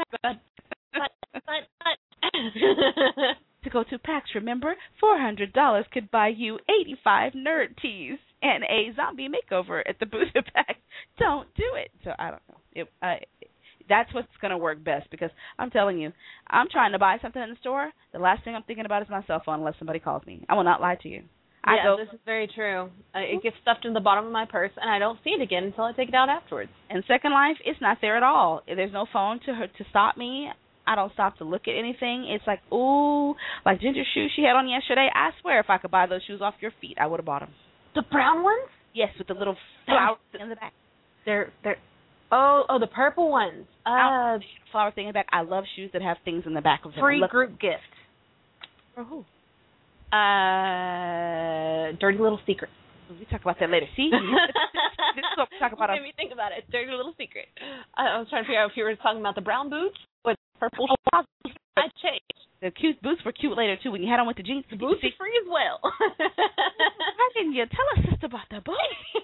to go to PAX. Remember, $400 could buy you 85 nerd tees and a zombie makeover at the Buddha Pack. Don't do it. So I don't know. That's what's going to work best, because I'm telling you, I'm trying to buy something in the store. The last thing I'm thinking about is my cell phone unless somebody calls me. I will not lie to you. This is very true. It gets stuffed in the bottom of my purse, and I don't see it again until I take it out afterwards. In Second Life, it's not there at all. There's no phone to stop me. I don't stop to look at anything. It's like, ooh, like Ginger's shoes she had on yesterday. I swear if I could buy those shoes off your feet, I would have bought them. The brown ones? Yes, with the little flower in the back. They're the purple ones. Flower thing in the back. I love shoes that have things in the back of them. Free group gift. For who? Dirty Little Secret. We talk about that later. See? This is what we talk about. Made me think about it. Dirty Little Secret. I was trying to figure out if you were talking about the brown boots or purple. I changed. The cute boots were cute later too when you had on with the jeans. The boots are free as well. How can you tell us sister about the boots?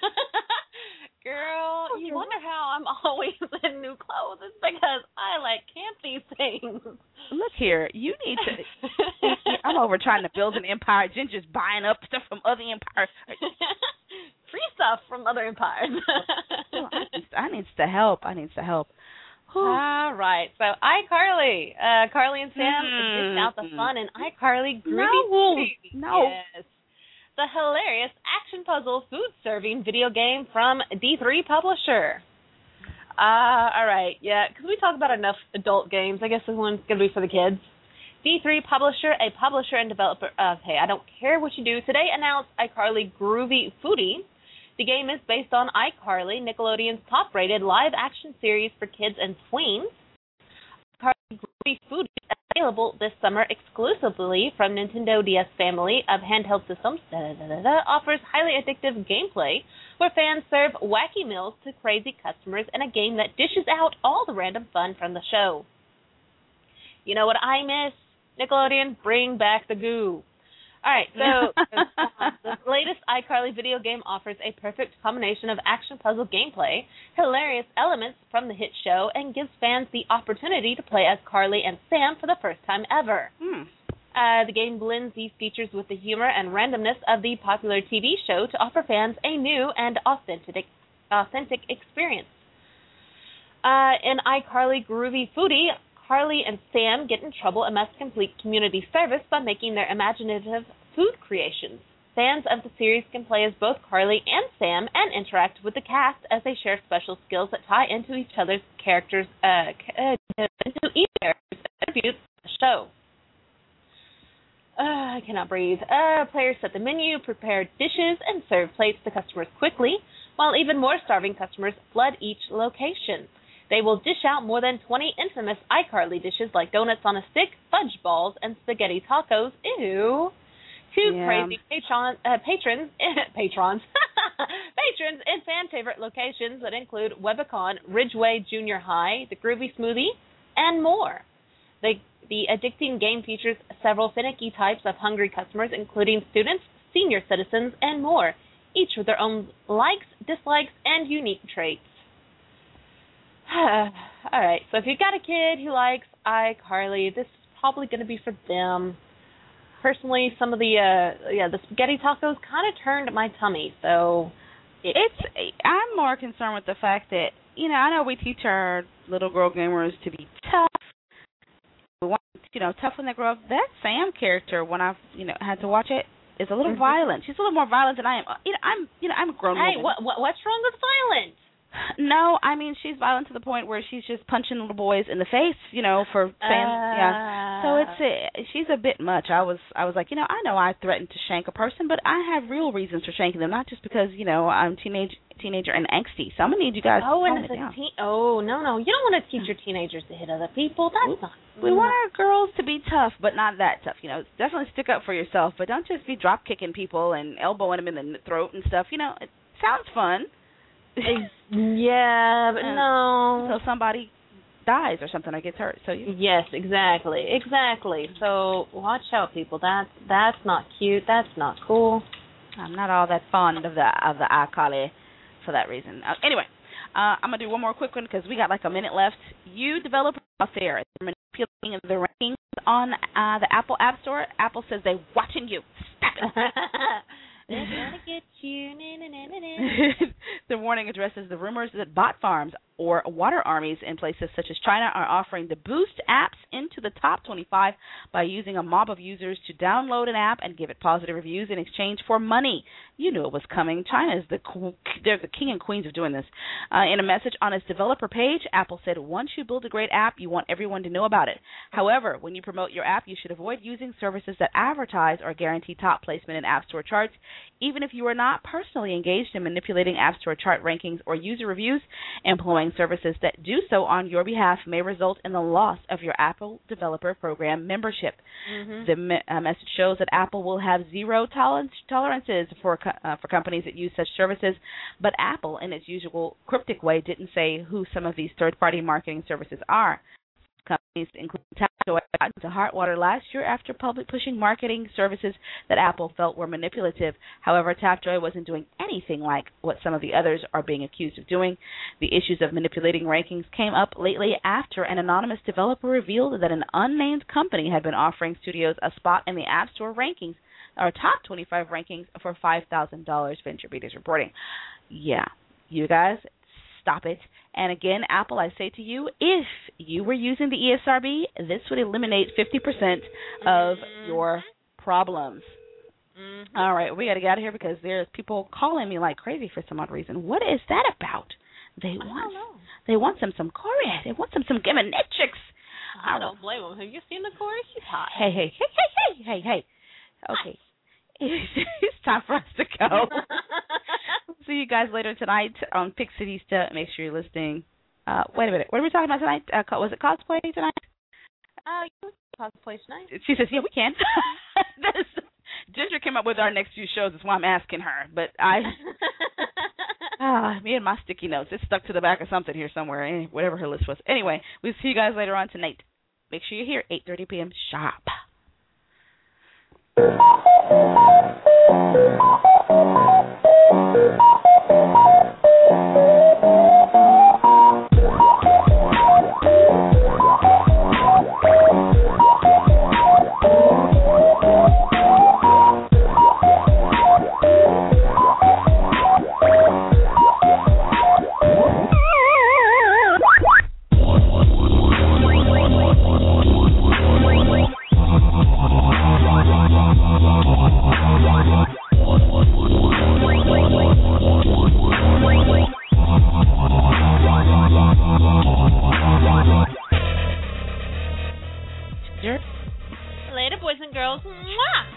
Girl, you wonder how I'm always in new clothes. It's because I like campy things. Look here, you need to. I'm over trying to build an empire. Ginger's buying up stuff from other empires. Free stuff from other empires. I needs to help. All right, so iCarly. Carly and Sam dished out the fun in iCarly Groovy. No. Yes. The hilarious action puzzle food serving video game from D3 Publisher. All right, yeah, because we talk about enough adult games. I guess this one's going to be for the kids. D3 Publisher, a publisher and developer of Hey, I Don't Care What You Do, today announced iCarly Groovy Foodie. The game is based on iCarly, Nickelodeon's top-rated live-action series for kids and tweens. iCarly Groovy Foodie is available this summer exclusively from Nintendo DS family of handheld systems. Offers highly addictive gameplay where fans serve wacky meals to crazy customers in a game that dishes out all the random fun from the show. You know what I miss? Nickelodeon, bring back the goo. All right, so the latest iCarly video game offers a perfect combination of action puzzle gameplay, hilarious elements from the hit show, and gives fans the opportunity to play as Carly and Sam for the first time ever. The game blends these features with the humor and randomness of the popular TV show to offer fans a new and authentic experience. In iCarly Groovy Foodie, Carly and Sam get in trouble and must complete community service by making their imaginative food creations. Fans of the series can play as both Carly and Sam and interact with the cast as they share special skills that tie into each other's characters, into each character's attributes of the show. I cannot breathe. Players set the menu, prepare dishes, and serve plates to customers quickly, while even more starving customers flood each location. They will dish out more than 20 infamous iCarly dishes like donuts on a stick, fudge balls, and spaghetti tacos. Ew. Crazy patrons in fan-favorite locations that include Webicon, Ridgeway Junior High, the Groovy Smoothie, and more. The addicting game features several finicky types of hungry customers, including students, senior citizens, and more, each with their own likes, dislikes, and unique traits. All right, so if you've got a kid who likes iCarly, this is probably going to be for them. Personally, some of the spaghetti tacos kind of turned my tummy, so I'm more concerned with the fact that, I know we teach our little girl gamers to be tough. We want, tough when they grow up. That Sam character, when I've, had to watch it, is a little violent. She's a little more violent than I am. I'm a grown woman. Hey, what's wrong with violence? No, I mean, she's violent to the point where she's just punching little boys in the face, for saying, So she's a bit much. I was like, I know I threatened to shank a person, but I have real reasons for shanking them, not just because, I'm teenager and angsty. So I'm going to need you guys to calm it down. No. You don't want to teach your teenagers to hit other people. That's not. We want our girls to be tough, but not that tough. Definitely stick up for yourself, but don't just be drop kicking people and elbowing them in the throat and stuff. It sounds fun. Yeah, but no. So somebody dies or something or gets hurt. So yes, exactly. So watch out, people. That's not cute. That's not cool. I'm not all that fond of the iCarly for that reason. Anyway, I'm gonna do one more quick one because we got like a minute left. You developers out there manipulating the rankings on the Apple App Store. Apple says they're watching you. Stop it. They're gonna get you. The warning addresses the rumors that bot farms or water armies in places such as China are offering to boost apps into the top 25 by using a mob of users to download an app and give it positive reviews in exchange for money. You knew it was coming. China is they're the king and queens of doing this. In a message on its developer page, Apple said, once you build a great app, you want everyone to know about it. However, when you promote your app, you should avoid using services that advertise or guarantee top placement in App Store charts. Even if you are not personally engaged in manipulating App Store chart rankings or user reviews, employing services that do so on your behalf may result in the loss of your Apple Developer Program membership. The message shows that Apple will have zero tolerances for companies that use such services, but Apple, in its usual cryptic way, didn't say who some of these third-party marketing services are. Companies including Tapjoy, got into hot water last year after pushing marketing services that Apple felt were manipulative. However, Tapjoy wasn't doing anything like what some of the others are being accused of doing. The issues of manipulating rankings came up lately after an anonymous developer revealed that an unnamed company had been offering studios a spot in the App Store rankings, or top 25 rankings, for $5,000, VentureBeat is reporting. Yeah, you guys, stop it. And again, Apple, I say to you, if you were using the ESRB, this would eliminate 50% of your problems. All right, we got to get out of here because there's people calling me like crazy for some odd reason. What is that about? They want some chorus. They want some Gimenetics. I don't blame them. Have you seen the chorus? She's hot. Hey. Okay. It's time for us to go. We'll see you guys later tonight on Pick Cities. Make sure you're listening. Wait a minute. What are we talking about tonight? Was it cosplay tonight? Cosplay tonight? She says, yeah, we can. Ginger came up with our next few shows. That's why I'm asking her. But me and my sticky notes. It's stuck to the back of something here somewhere, whatever her list was. Anyway, we'll see you guys later on tonight. Make sure you're here, 8:30 p.m. sharp. Later, boys and girls. Mwah!